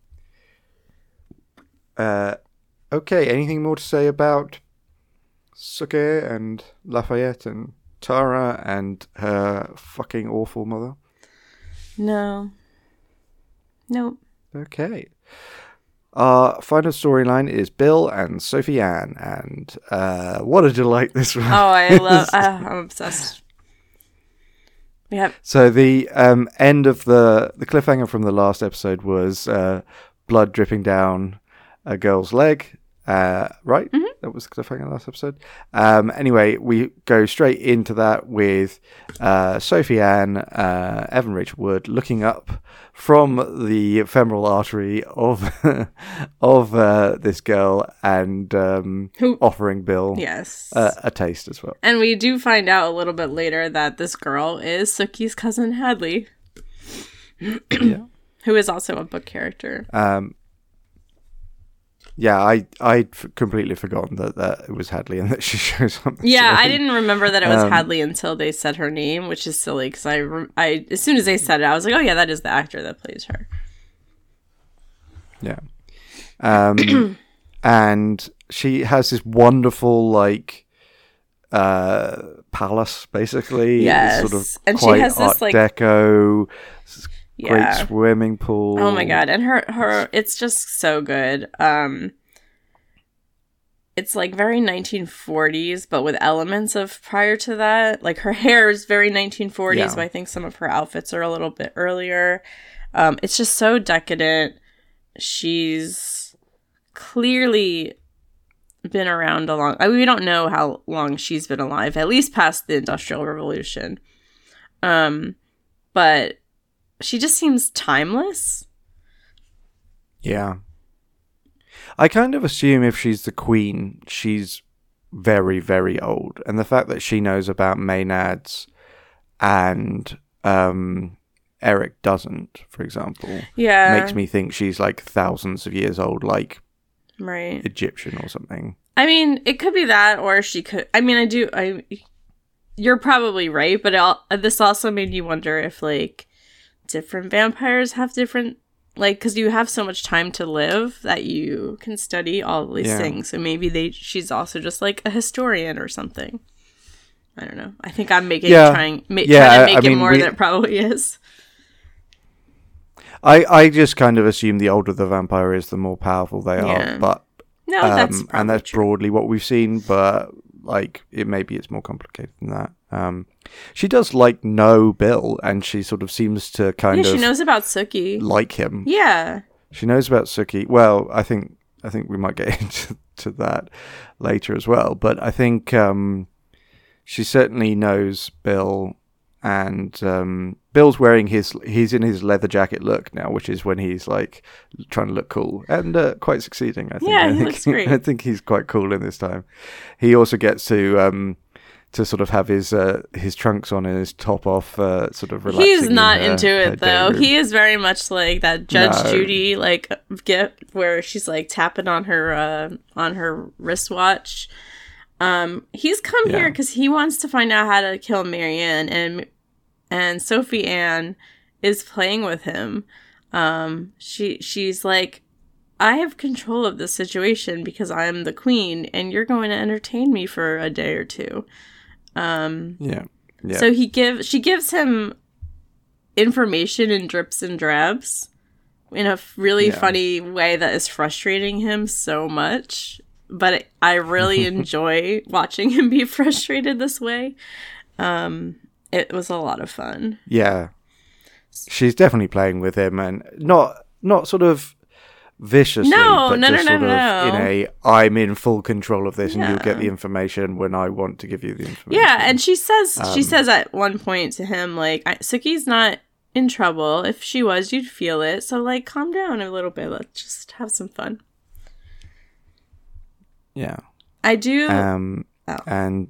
Uh, okay, anything more to say about Suke and Lafayette and Tara and her fucking awful mother? No. Nope. Okay. Our final storyline is Bill and Sophie Ann, and uh, what a delight this was. Oh, I love. Uh, I'm obsessed. We have. So the um, end of the the cliffhanger from the last episode was uh, blood dripping down a girl's leg. Uh, right? Mhm. That was the cliffhanger last episode. Um, anyway, we go straight into that with uh, Sophie Ann, uh, Evan Rachel Wood looking up from the femoral artery of of uh, this girl and um, Who? offering Bill Yes. uh, a taste as well. And we do find out a little bit later that this girl is Suki's cousin Hadley, Yeah. who is also a book character. Um, yeah, I I'd f- completely forgotten that, that it was Hadley and that she shows up. Yeah, I So, didn't remember that it was Um, Hadley until they said her name, which is silly because I, re- I, as soon as they said it, I was like, oh yeah, that is the actor that plays her. Yeah. Um, and she has this wonderful, like, uh, palace, basically. Yes. It's sort of And she quite has this, Art like- Deco, s- great Yeah. swimming pool. Oh my god, and her her it's just so good. Um it's like very nineteen forties, but with elements of prior to that. Like her hair is very nineteen forties, Yeah. but I think some of her outfits are a little bit earlier. Um it's just so decadent. She's clearly been around a long I mean, we don't know how long she's been alive, at least past the Industrial Revolution. Um but she just seems timeless. Yeah. I kind of assume if she's the queen, she's very, very old. And the fact that she knows about Maenads and um, Eric doesn't, for example, Yeah. makes me think she's like thousands of years old, like Right. Egyptian or something. I mean, it could be that, or she could. I mean, I do. I. You're probably right, but it, al- this also made you wonder if like different vampires have different, like, because you have so much time to live that you can study all these Yeah. things. So maybe they. She's also just like a historian or something. I don't know. I think I'm making Yeah. trying, ma- Yeah, trying to I- make I it mean, more we- than it probably is. I, I just kind of assume the older the vampire is, the more powerful they Yeah. are. But No, um, that's probably and that's true. broadly what we've seen, but like it maybe it's more complicated than that. Um, she does like know Bill, and she sort of seems to kind Yeah, of she knows about Sookie. like him. Yeah. She knows about Sookie. Well, I think I think we might get into to that later as well. But I think um, she certainly knows Bill, and um, Bill's wearing his he's in his leather jacket look now, which is when he's like trying to look cool and uh, quite succeeding. I think. Yeah, I he think, looks great. I think he's quite cool in this time. He also gets to. Um, to sort of have his uh, his trunks on and his top off, uh, sort of relaxing. He's not in her, into her it day though. room. He is very much like that Judge No. Judy like gift where she's like tapping on her uh, on her wristwatch. Um, he's come here Yeah. because he wants to find out how to kill Marianne, and and Sophie Ann is playing with him. Um, she she's like, I have control of this situation because I am the queen, and you're going to entertain me for a day or two. Um, Yeah. Yeah. so he give she gives him information in drips and drabs in a f- really Yeah. funny way that is frustrating him so much. But it, I really enjoy watching him be frustrated this way. Um, it was a lot of fun. Yeah, she's definitely playing with him, and not not sort of viciously, No, but no, no, just no, sort of no. in a I'm in full control of this, and you'll Yeah. get the information when I want to give you the information. Yeah, and she says she Um, says at one point to him like, I- Sookie's not in trouble. If she was, you'd feel it. So like, calm down a little bit. Let's just have some fun. yeah, I do. um, Oh. and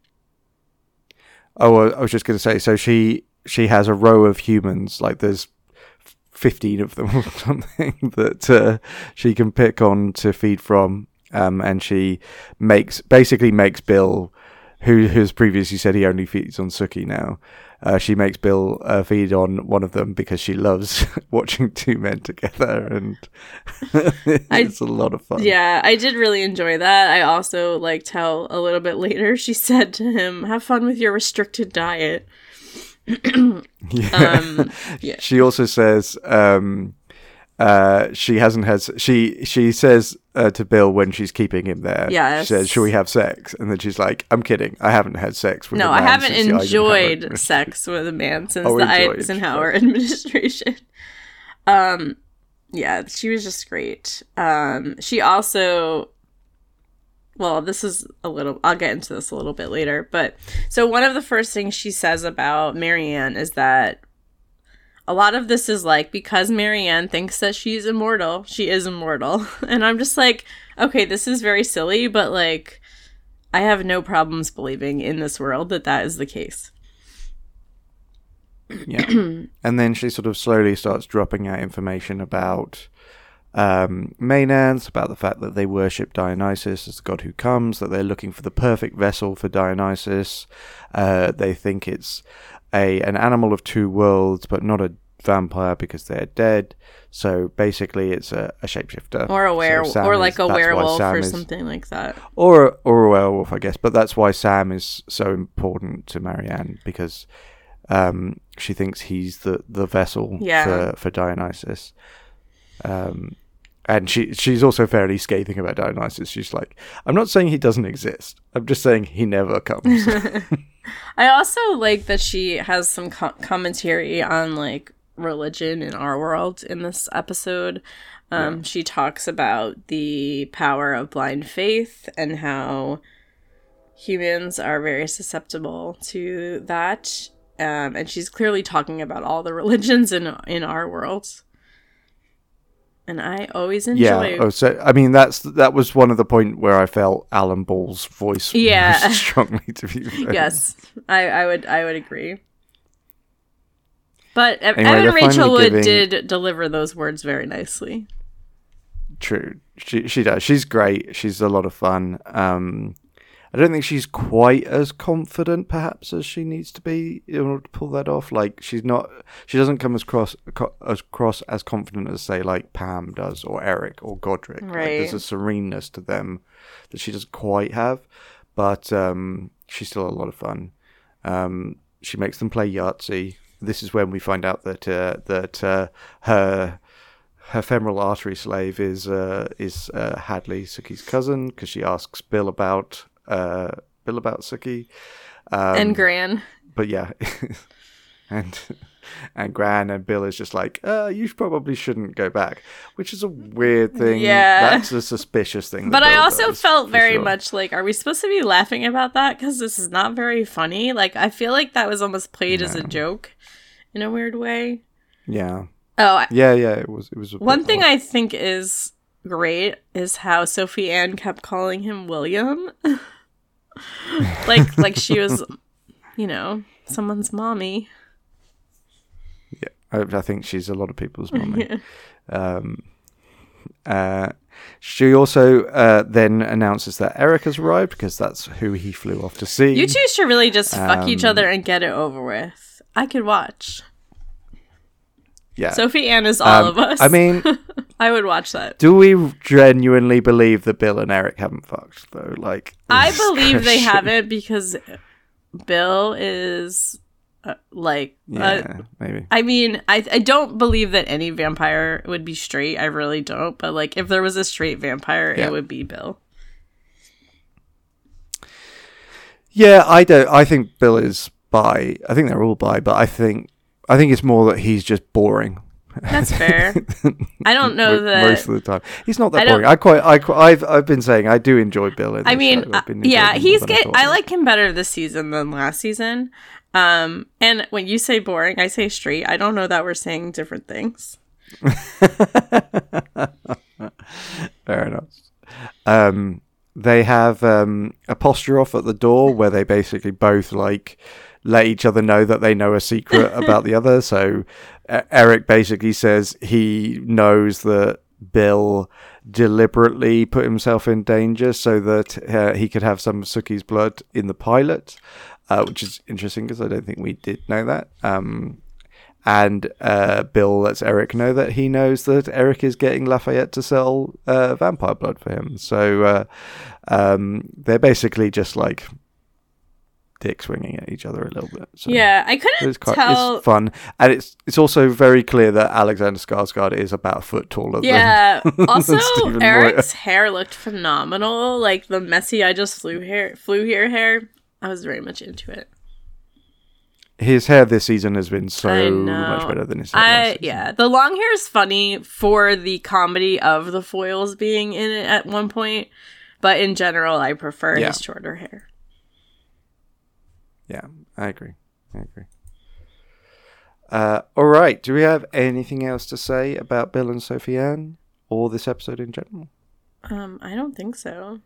oh, I I was just going to say, so she she has a row of humans, like there's fifteen of them or something that uh, she can pick on to feed from, um, and she makes basically makes Bill, who has previously said he only feeds on Sookie now. Uh, she makes Bill uh, feed on one of them because she loves watching two men together, and it's a lot of fun. Yeah, I did really enjoy that. I also liked how a little bit later she said to him, "Have fun with your restricted diet." Yeah. Um, yeah. She also says um, uh, she hasn't had. She she says uh, to Bill when she's keeping him there. Yes. She says, "Shall we have sex?" And then she's like, "I'm kidding. I haven't had sex with." No, a I man haven't since the enjoyed Eisenhower sex with a man since Oh, the enjoyed, Eisenhower right. administration. Um, yeah, she was just great. Um, she also, well, this is a little, I'll get into this a little bit later, but so one of the first things she says about Marianne is that a lot of this is like, because Marianne thinks that she's immortal, she is immortal. And I'm just like, okay, this is very silly, but like, I have no problems believing in this world that that is the case. Yeah. And then she sort of slowly starts dropping out information about um, Maenads, about the fact that they worship Dionysus as the god who comes, that they're looking for the perfect vessel for Dionysus. Uh, they think it's a an animal of two worlds, but not a vampire because they're dead. So basically, it's a, a shapeshifter or a werewolf, so or like is, a werewolf or is, something like that, or or a werewolf, I guess. But that's why Sam is so important to Marianne, because um, she thinks he's the the vessel yeah. for for Dionysus. Um, and she she's also fairly scathing about Dionysus. She's like, I'm not saying he doesn't exist. I'm just saying he never comes. I also like that she has some co- commentary on like religion in our world in this episode. Um, yeah. She talks about the power of blind faith and how humans are very susceptible to that. Um, and she's clearly talking about all the religions in in our world. And I always enjoy. Yeah, oh, so I mean that's that was one of the point where I felt Alan Ball's voice yeah. most strongly to be fair. Yes, I, I would I would agree. But anyway, Evan Rachel Wood giving... did deliver those words very nicely. True, she she does. She's great. She's a lot of fun. Um, I don't think she's quite as confident, perhaps, as she needs to be in order to pull that off. Like, she's not, she doesn't come as cross as cross as confident as, say, like Pam does, or Eric, or Godric. Right. Like, there's a sereneness to them that she doesn't quite have, but um, she's still a lot of fun. Um, she makes them play Yahtzee. This is when we find out that uh, that uh, her her femoral artery slave is uh, is uh, Hadley, Suki's cousin, because she asks Bill about. Uh, Bill about Suki um, and Gran, but yeah, and and Gran and Bill is just like, uh, you probably shouldn't go back, which is a weird thing. Yeah, that's a suspicious thing. But I also does, felt very sure. much like, are we supposed to be laughing about that? Because this is not very funny. Like, I feel like that was almost played yeah. as a joke in a weird way. Yeah. Oh, I- yeah, yeah. It was. It was. A One thing odd. I think is great is how Sophie Ann kept calling him William. like like she was, you know, someone's mommy. Yeah, I, I think she's a lot of people's mommy. yeah. Um, uh, she also uh, then announces that Eric has arrived, because that's who he flew off to see. You two should really just fuck um, each other and get it over with. I could watch. Yeah, Sophie Ann is all um, of us. I mean, I would watch that. Do we genuinely believe that Bill and Eric haven't fucked though? Like, I believe they haven't, because Bill is uh, like, yeah, uh, maybe. I mean, I I don't believe that any vampire would be straight. I really don't. But like, if there was a straight vampire, yeah. it would be Bill. Yeah, I don't. I think Bill is bi. I think they're all bi, but I think. I think it's more that he's just boring. That's fair. I don't know that most of the time he's not that I boring. I quite, I, quite, I've, I've been saying I do enjoy Bill. In I this mean, show. I've been uh, yeah, enjoying him he's more than I get. thought I would. like him better this season than last season. Um, and when you say boring, I say straight. I don't know that we're saying different things. Fair enough. Um, they have um a posture off at the door where they basically both like. Let each other know that they know a secret about the other. So uh, Eric basically says he knows that Bill deliberately put himself in danger so that uh, he could have some of Suki's blood in the pilot, uh, which is interesting because I don't think we did know that. Um, and uh, Bill lets Eric know that he knows that Eric is getting Lafayette to sell uh, vampire blood for him. So uh, um, they're basically just like... dick swinging at each other a little bit. So yeah, I couldn't it's quite, tell. It's fun, and it's it's also very clear that Alexander Skarsgård is about a foot taller. Yeah. Than, also, than Eric's hair looked phenomenal. Like the messy, I just flew hair, flew here hair. I was very much into it. His hair this season has been so much better than his hair I, last season. Yeah, the long hair is funny for the comedy of the foils being in it at one point, but in general, I prefer yeah. his shorter hair. Yeah, I agree. I agree. Uh, all right. Do we have anything else to say about Bill and Sophie Ann or this episode in general? Um, I don't think so.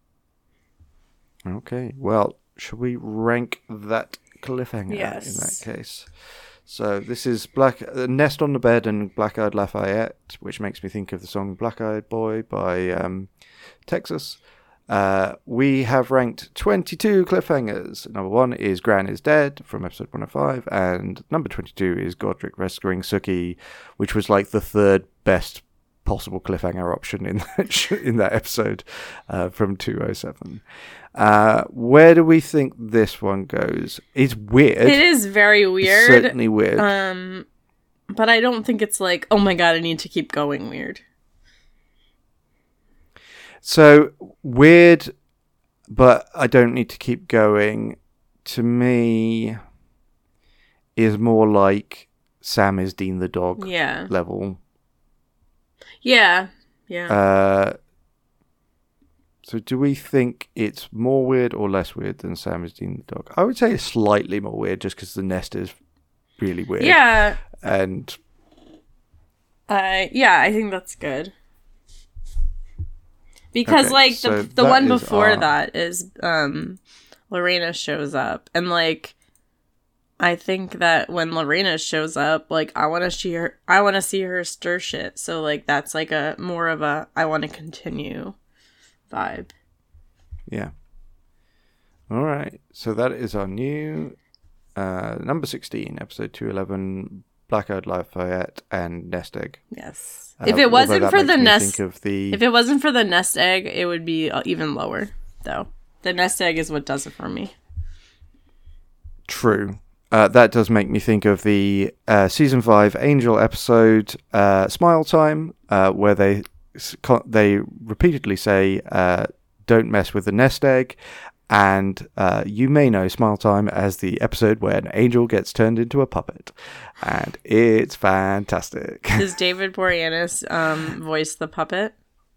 Okay. Well, should we rank that cliffhanger yes. in that case? So this is Black uh, Nest on the Bed and Black Eyed Lafayette, which makes me think of the song Black Eyed Boy by um, Texas. Uh, we have ranked twenty-two cliffhangers. Number one is Gran is Dead from episode one oh five, and number twenty-two is Godric rescuing Suki, which was like the third best possible cliffhanger option in that, in that episode uh, from two oh seven. Uh, where do we think this one goes? It's weird. It is very weird. It's certainly weird. Um, but I don't think it's like, oh my god, I need to keep going weird. So, weird, but I don't need to keep going, to me, is more like Sam is Dean the dog yeah. level. Yeah, yeah. Uh, so do we think it's more weird or less weird than Sam is Dean the dog? I would say it's slightly more weird just because the nest is really weird. Yeah. And... Uh, yeah, I think that's good. Because, okay, like, so the the one is before our... that is um, Lorena shows up. And, like, I think that when Lorena shows up, like, I want to see her, I want to see her stir shit. So, like, that's, like, a more of a I want to continue vibe. Yeah. All right. So that is our new uh, number sixteen, episode two eleven, Black-Eyed Lafayette and Nest Egg. Yes. Uh, if it wasn't for the nest, of the... if it wasn't for the nest egg, it would be even lower. Though the nest egg is what does it for me. True. Uh, that does make me think of the uh, season five Angel episode, uh, Smile Time, uh, where they they repeatedly say, uh, "Don't mess with the nest egg." And uh, you may know Smile Time as the episode where an angel gets turned into a puppet. And it's fantastic. Does David Boreanaz um, voice the puppet?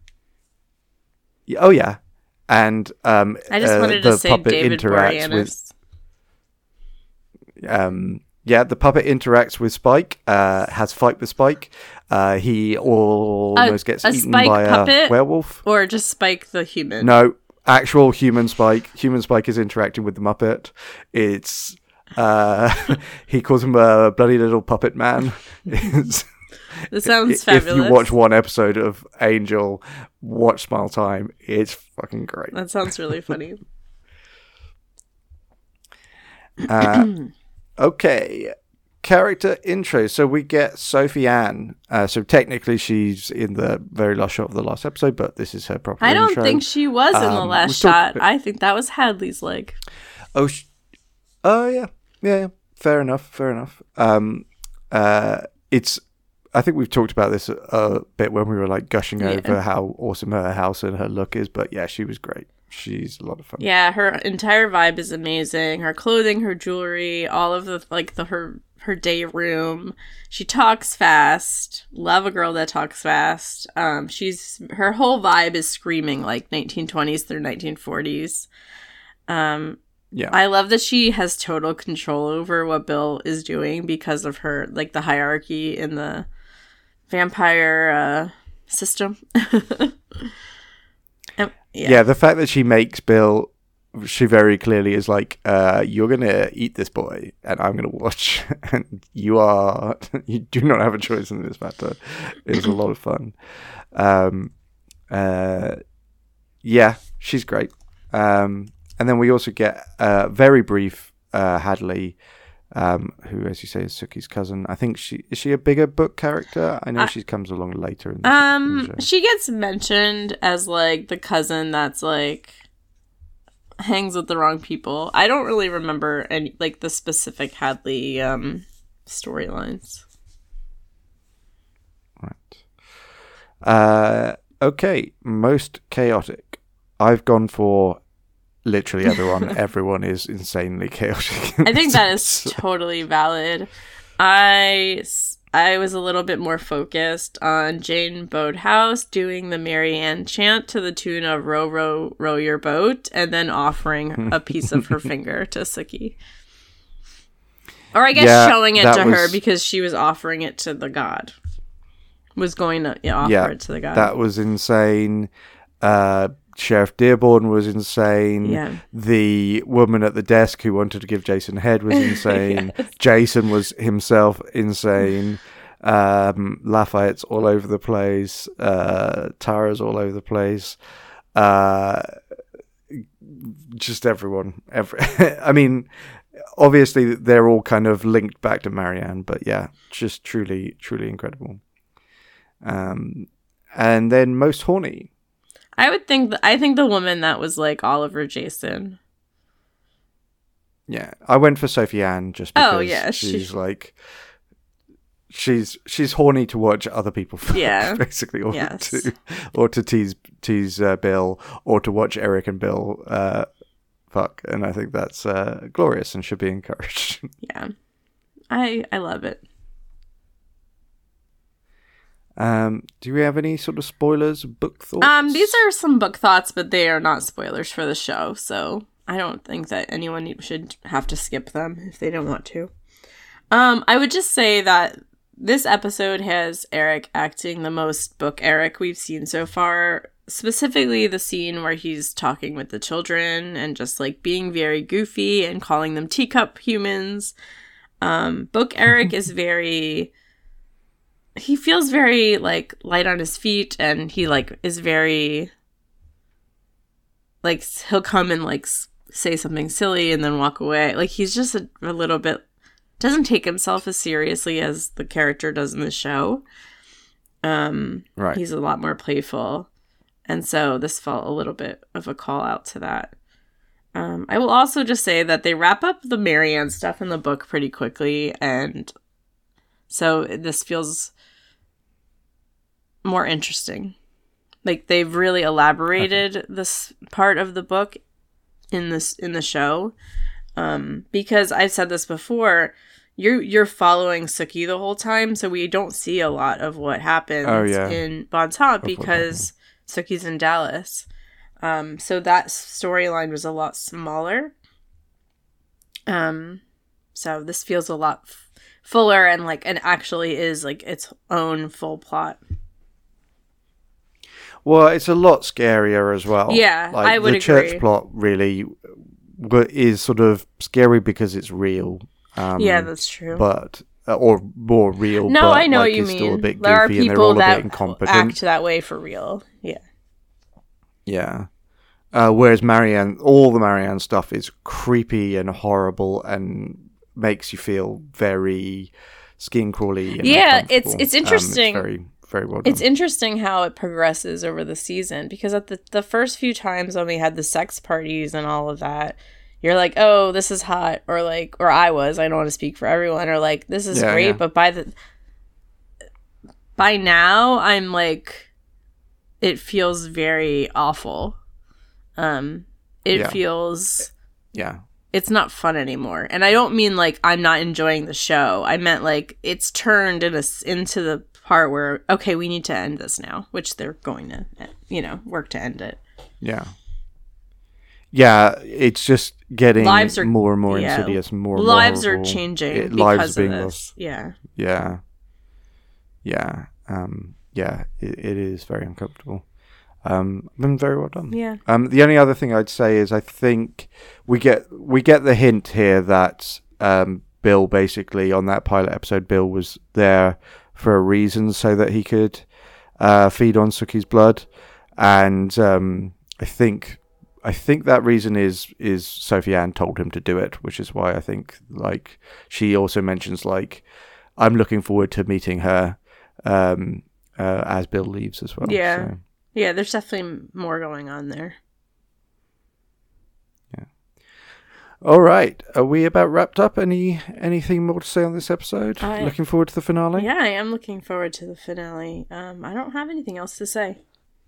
Oh, yeah. And um, I just uh, wanted the to say puppet David interacts Boreanaz. with... Um, yeah, the puppet interacts with Spike, uh, has a fight with Spike. Uh, he almost a, gets a eaten Spike by puppet? a werewolf. Or just Spike the human? No. Actual human Spike. Human Spike is interacting with the Muppet. It's uh, he calls him a bloody little puppet man. It's, this sounds if fabulous. If you watch one episode of Angel, watch Smile Time. It's fucking great. That sounds really funny. uh, okay. Character intro. So we get Sophie Ann. Uh, so technically she's in the very last shot of the last episode, but this is her proper I don't intro. think she was in the Um, last we've talked shot. I think that was Hadley's leg. Oh, sh- oh yeah. yeah, yeah. Fair enough. Fair enough. Um, uh, it's. I think we've talked about this a, a bit when we were like gushing Yeah. over how awesome her house and her look is. But yeah, she was great. She's a lot of fun. Yeah, her entire vibe is amazing. Her clothing, her jewelry, all of the like the her her day room. She talks fast. Love a girl that talks fast. Um, she's her whole vibe is screaming like nineteen twenties through nineteen forties. Um, Yeah. I love that she has total control over what Bill is doing because of her like the hierarchy in the vampire uh, system. um, yeah. yeah, the fact that she makes Bill, she very clearly is like, uh, you're going to eat this boy and I'm going to watch. And you are, you do not have a choice in this matter. It was a lot of fun. Um, uh, yeah, she's great. Um, and then we also get a very brief uh, Hadley, um, who, as you say, is Suki's cousin. I think she, is she a bigger book character? I know Uh, she comes along later. In the, Um, in the show. she gets mentioned as like the cousin that's like hangs with the wrong people. I don't really remember any like the specific Hadley um storylines. Right. Uh, okay, most chaotic. I've gone for literally everyone. Everyone is insanely chaotic. I think that is totally valid. I I was a little bit more focused on Jane Boathouse doing the Mary Ann chant to the tune of "Row, row, row your boat," and then offering a piece of her finger to Suki. Or I guess Yeah, showing it that to her was- because she was offering it to the god. Was going to yeah, offer Yeah, it to the god. That was insane. Uh, Sheriff Dearborn was insane. Yeah. The woman at the desk who wanted to give Jason head was insane. Yes. Jason was himself insane. Um, Lafayette's all over the place. Uh, Tara's all over the place. Uh, just everyone. Every, I mean, obviously they're all kind of linked back to Marianne, but yeah, just truly, truly incredible. Um, and then most horny. I would think, th- I think the woman that was like Oliver Jason. Yeah, I went for Sophie Ann just because Oh, yeah, she's she- like, she's she's horny to watch other people fuck, Yeah. basically, or Yes. to or to tease tease uh, Bill, or to watch Eric and Bill uh, fuck, and I think that's uh, glorious and should be encouraged. Yeah. I I love it. Um, do we have any sort of spoilers, book thoughts? Um, these are some book thoughts, but they are not spoilers for the show, so I don't think that anyone should have to skip them if they don't want to. Um, I would just say that this episode has Eric acting the most book Eric we've seen so far, specifically the scene where he's talking with the children and just like being very goofy and calling them teacup humans. Um, book Eric is very... He feels very, like, light on his feet, and he, like, is very, like, he'll come and, like, s- say something silly and then walk away. Like, he's just a, a little bit, doesn't take himself as seriously as the character does in the show. Um, Right. He's a lot more playful, and so this felt a little bit of a call out to that. Um, I will also just say that they wrap up the Marianne stuff in the book pretty quickly, and so this feels more interesting. Like, they've really elaborated okay. this part of the book in this in the show. Um, because I've said this before, you're you're following Sookie the whole time, so we don't see a lot of what happens oh, yeah. in Bon Ton because Sookie's in Dallas. Um, so that storyline was a lot smaller. Um, so this feels a lot f- fuller and like and actually is like its own full plot. Well, it's a lot scarier as well. Yeah, like, I would the agree. church plot really w- is sort of scary because it's real. Um, yeah, that's true. But uh, or more real. No, but, I know like, what you it's mean. Still a bit there are goofy and they're people all a bit that incompetent. act that way for real. Yeah. Yeah. Uh, whereas Marianne, all the Marianne stuff is creepy and horrible and makes you feel very skin crawly. And yeah, it's uncomfortable. it's interesting. Um, it's very very well done. It's interesting how it progresses over the season because at the the first few times when we had the sex parties and all of that, you're like, oh, this is hot, or like, or I was, I don't want to speak for everyone, or like, this is yeah, great, yeah. but by the by now, I'm like, it feels very awful. Um, it Yeah. feels, yeah. it's not fun anymore, and I don't mean like I'm not enjoying the show. I meant like it's turned in a, into the part where okay, we need to end this now, which they're going to, you know, work to end it. Yeah. Yeah, it's just getting Lives are- more and more yeah. insidious, and more and Lives more are horrible. changing It- because lives of being this. lost. Yeah. Yeah. Yeah. Um, yeah, it, it is very uncomfortable. Um, been very well done. Yeah. Um, the only other thing I'd say is I think we get we get the hint here that um, Bill basically on that pilot episode, Bill was there for a reason so that he could uh, feed on Sookie's blood, and um, I think I think that reason is is Sophie Ann told him to do it, which is why I think like she also mentions like I'm looking forward to meeting her um, uh, as Bill leaves as well. Yeah. So. Yeah, there's definitely more going on there. Yeah. All right. Are we about wrapped up? Any anything more to say on this episode? I- Looking forward to the finale? Yeah, I am looking forward to the finale. Um, I don't have anything else to say.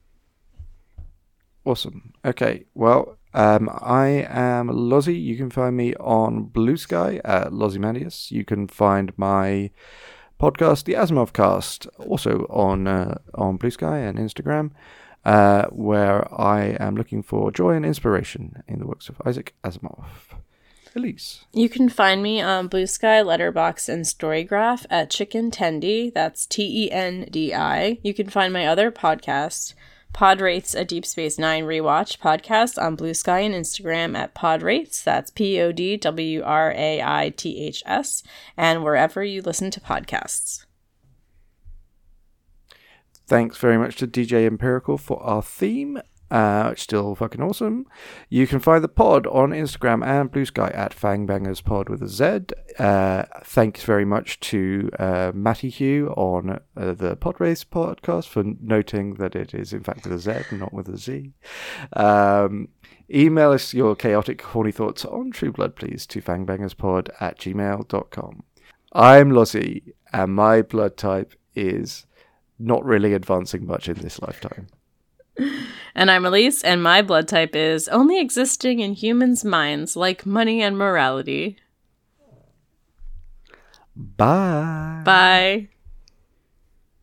Awesome. Okay. Well, um, I am Lozzie. You can find me on Blue Sky at Lozimandius. You can find my podcast, The Asimov Cast, also on uh, on Blue Sky and Instagram, uh, where I am looking for joy and inspiration in the works of Isaac Asimov. Elise. You can find me on Blue Sky, Letterboxd, and Storygraph at Chicken Tendi. That's T E N D I. You can find my other podcast, Pod Rates, a Deep Space Nine rewatch podcast, on Blue Sky and Instagram at Pod Rates. That's P O D W R A I T H S, and wherever you listen to podcasts. Thanks very much to D J Empirical for our theme. Uh, it's still fucking awesome. You can find the pod on Instagram and Blue Sky at FangbangersPod with a Z. Uh, thanks very much to uh, Matty Hugh on uh, the Podrace podcast for noting that it is in fact with a Z and not with a Z. Um, email us your chaotic, horny thoughts on True Blood, please, to fangbangerspod at gmail dot com. I'm Lozzie, and my blood type is not really advancing much in this lifetime. And I'm Elise, and my blood type is only existing in humans' minds, like money and morality. Bye. Bye.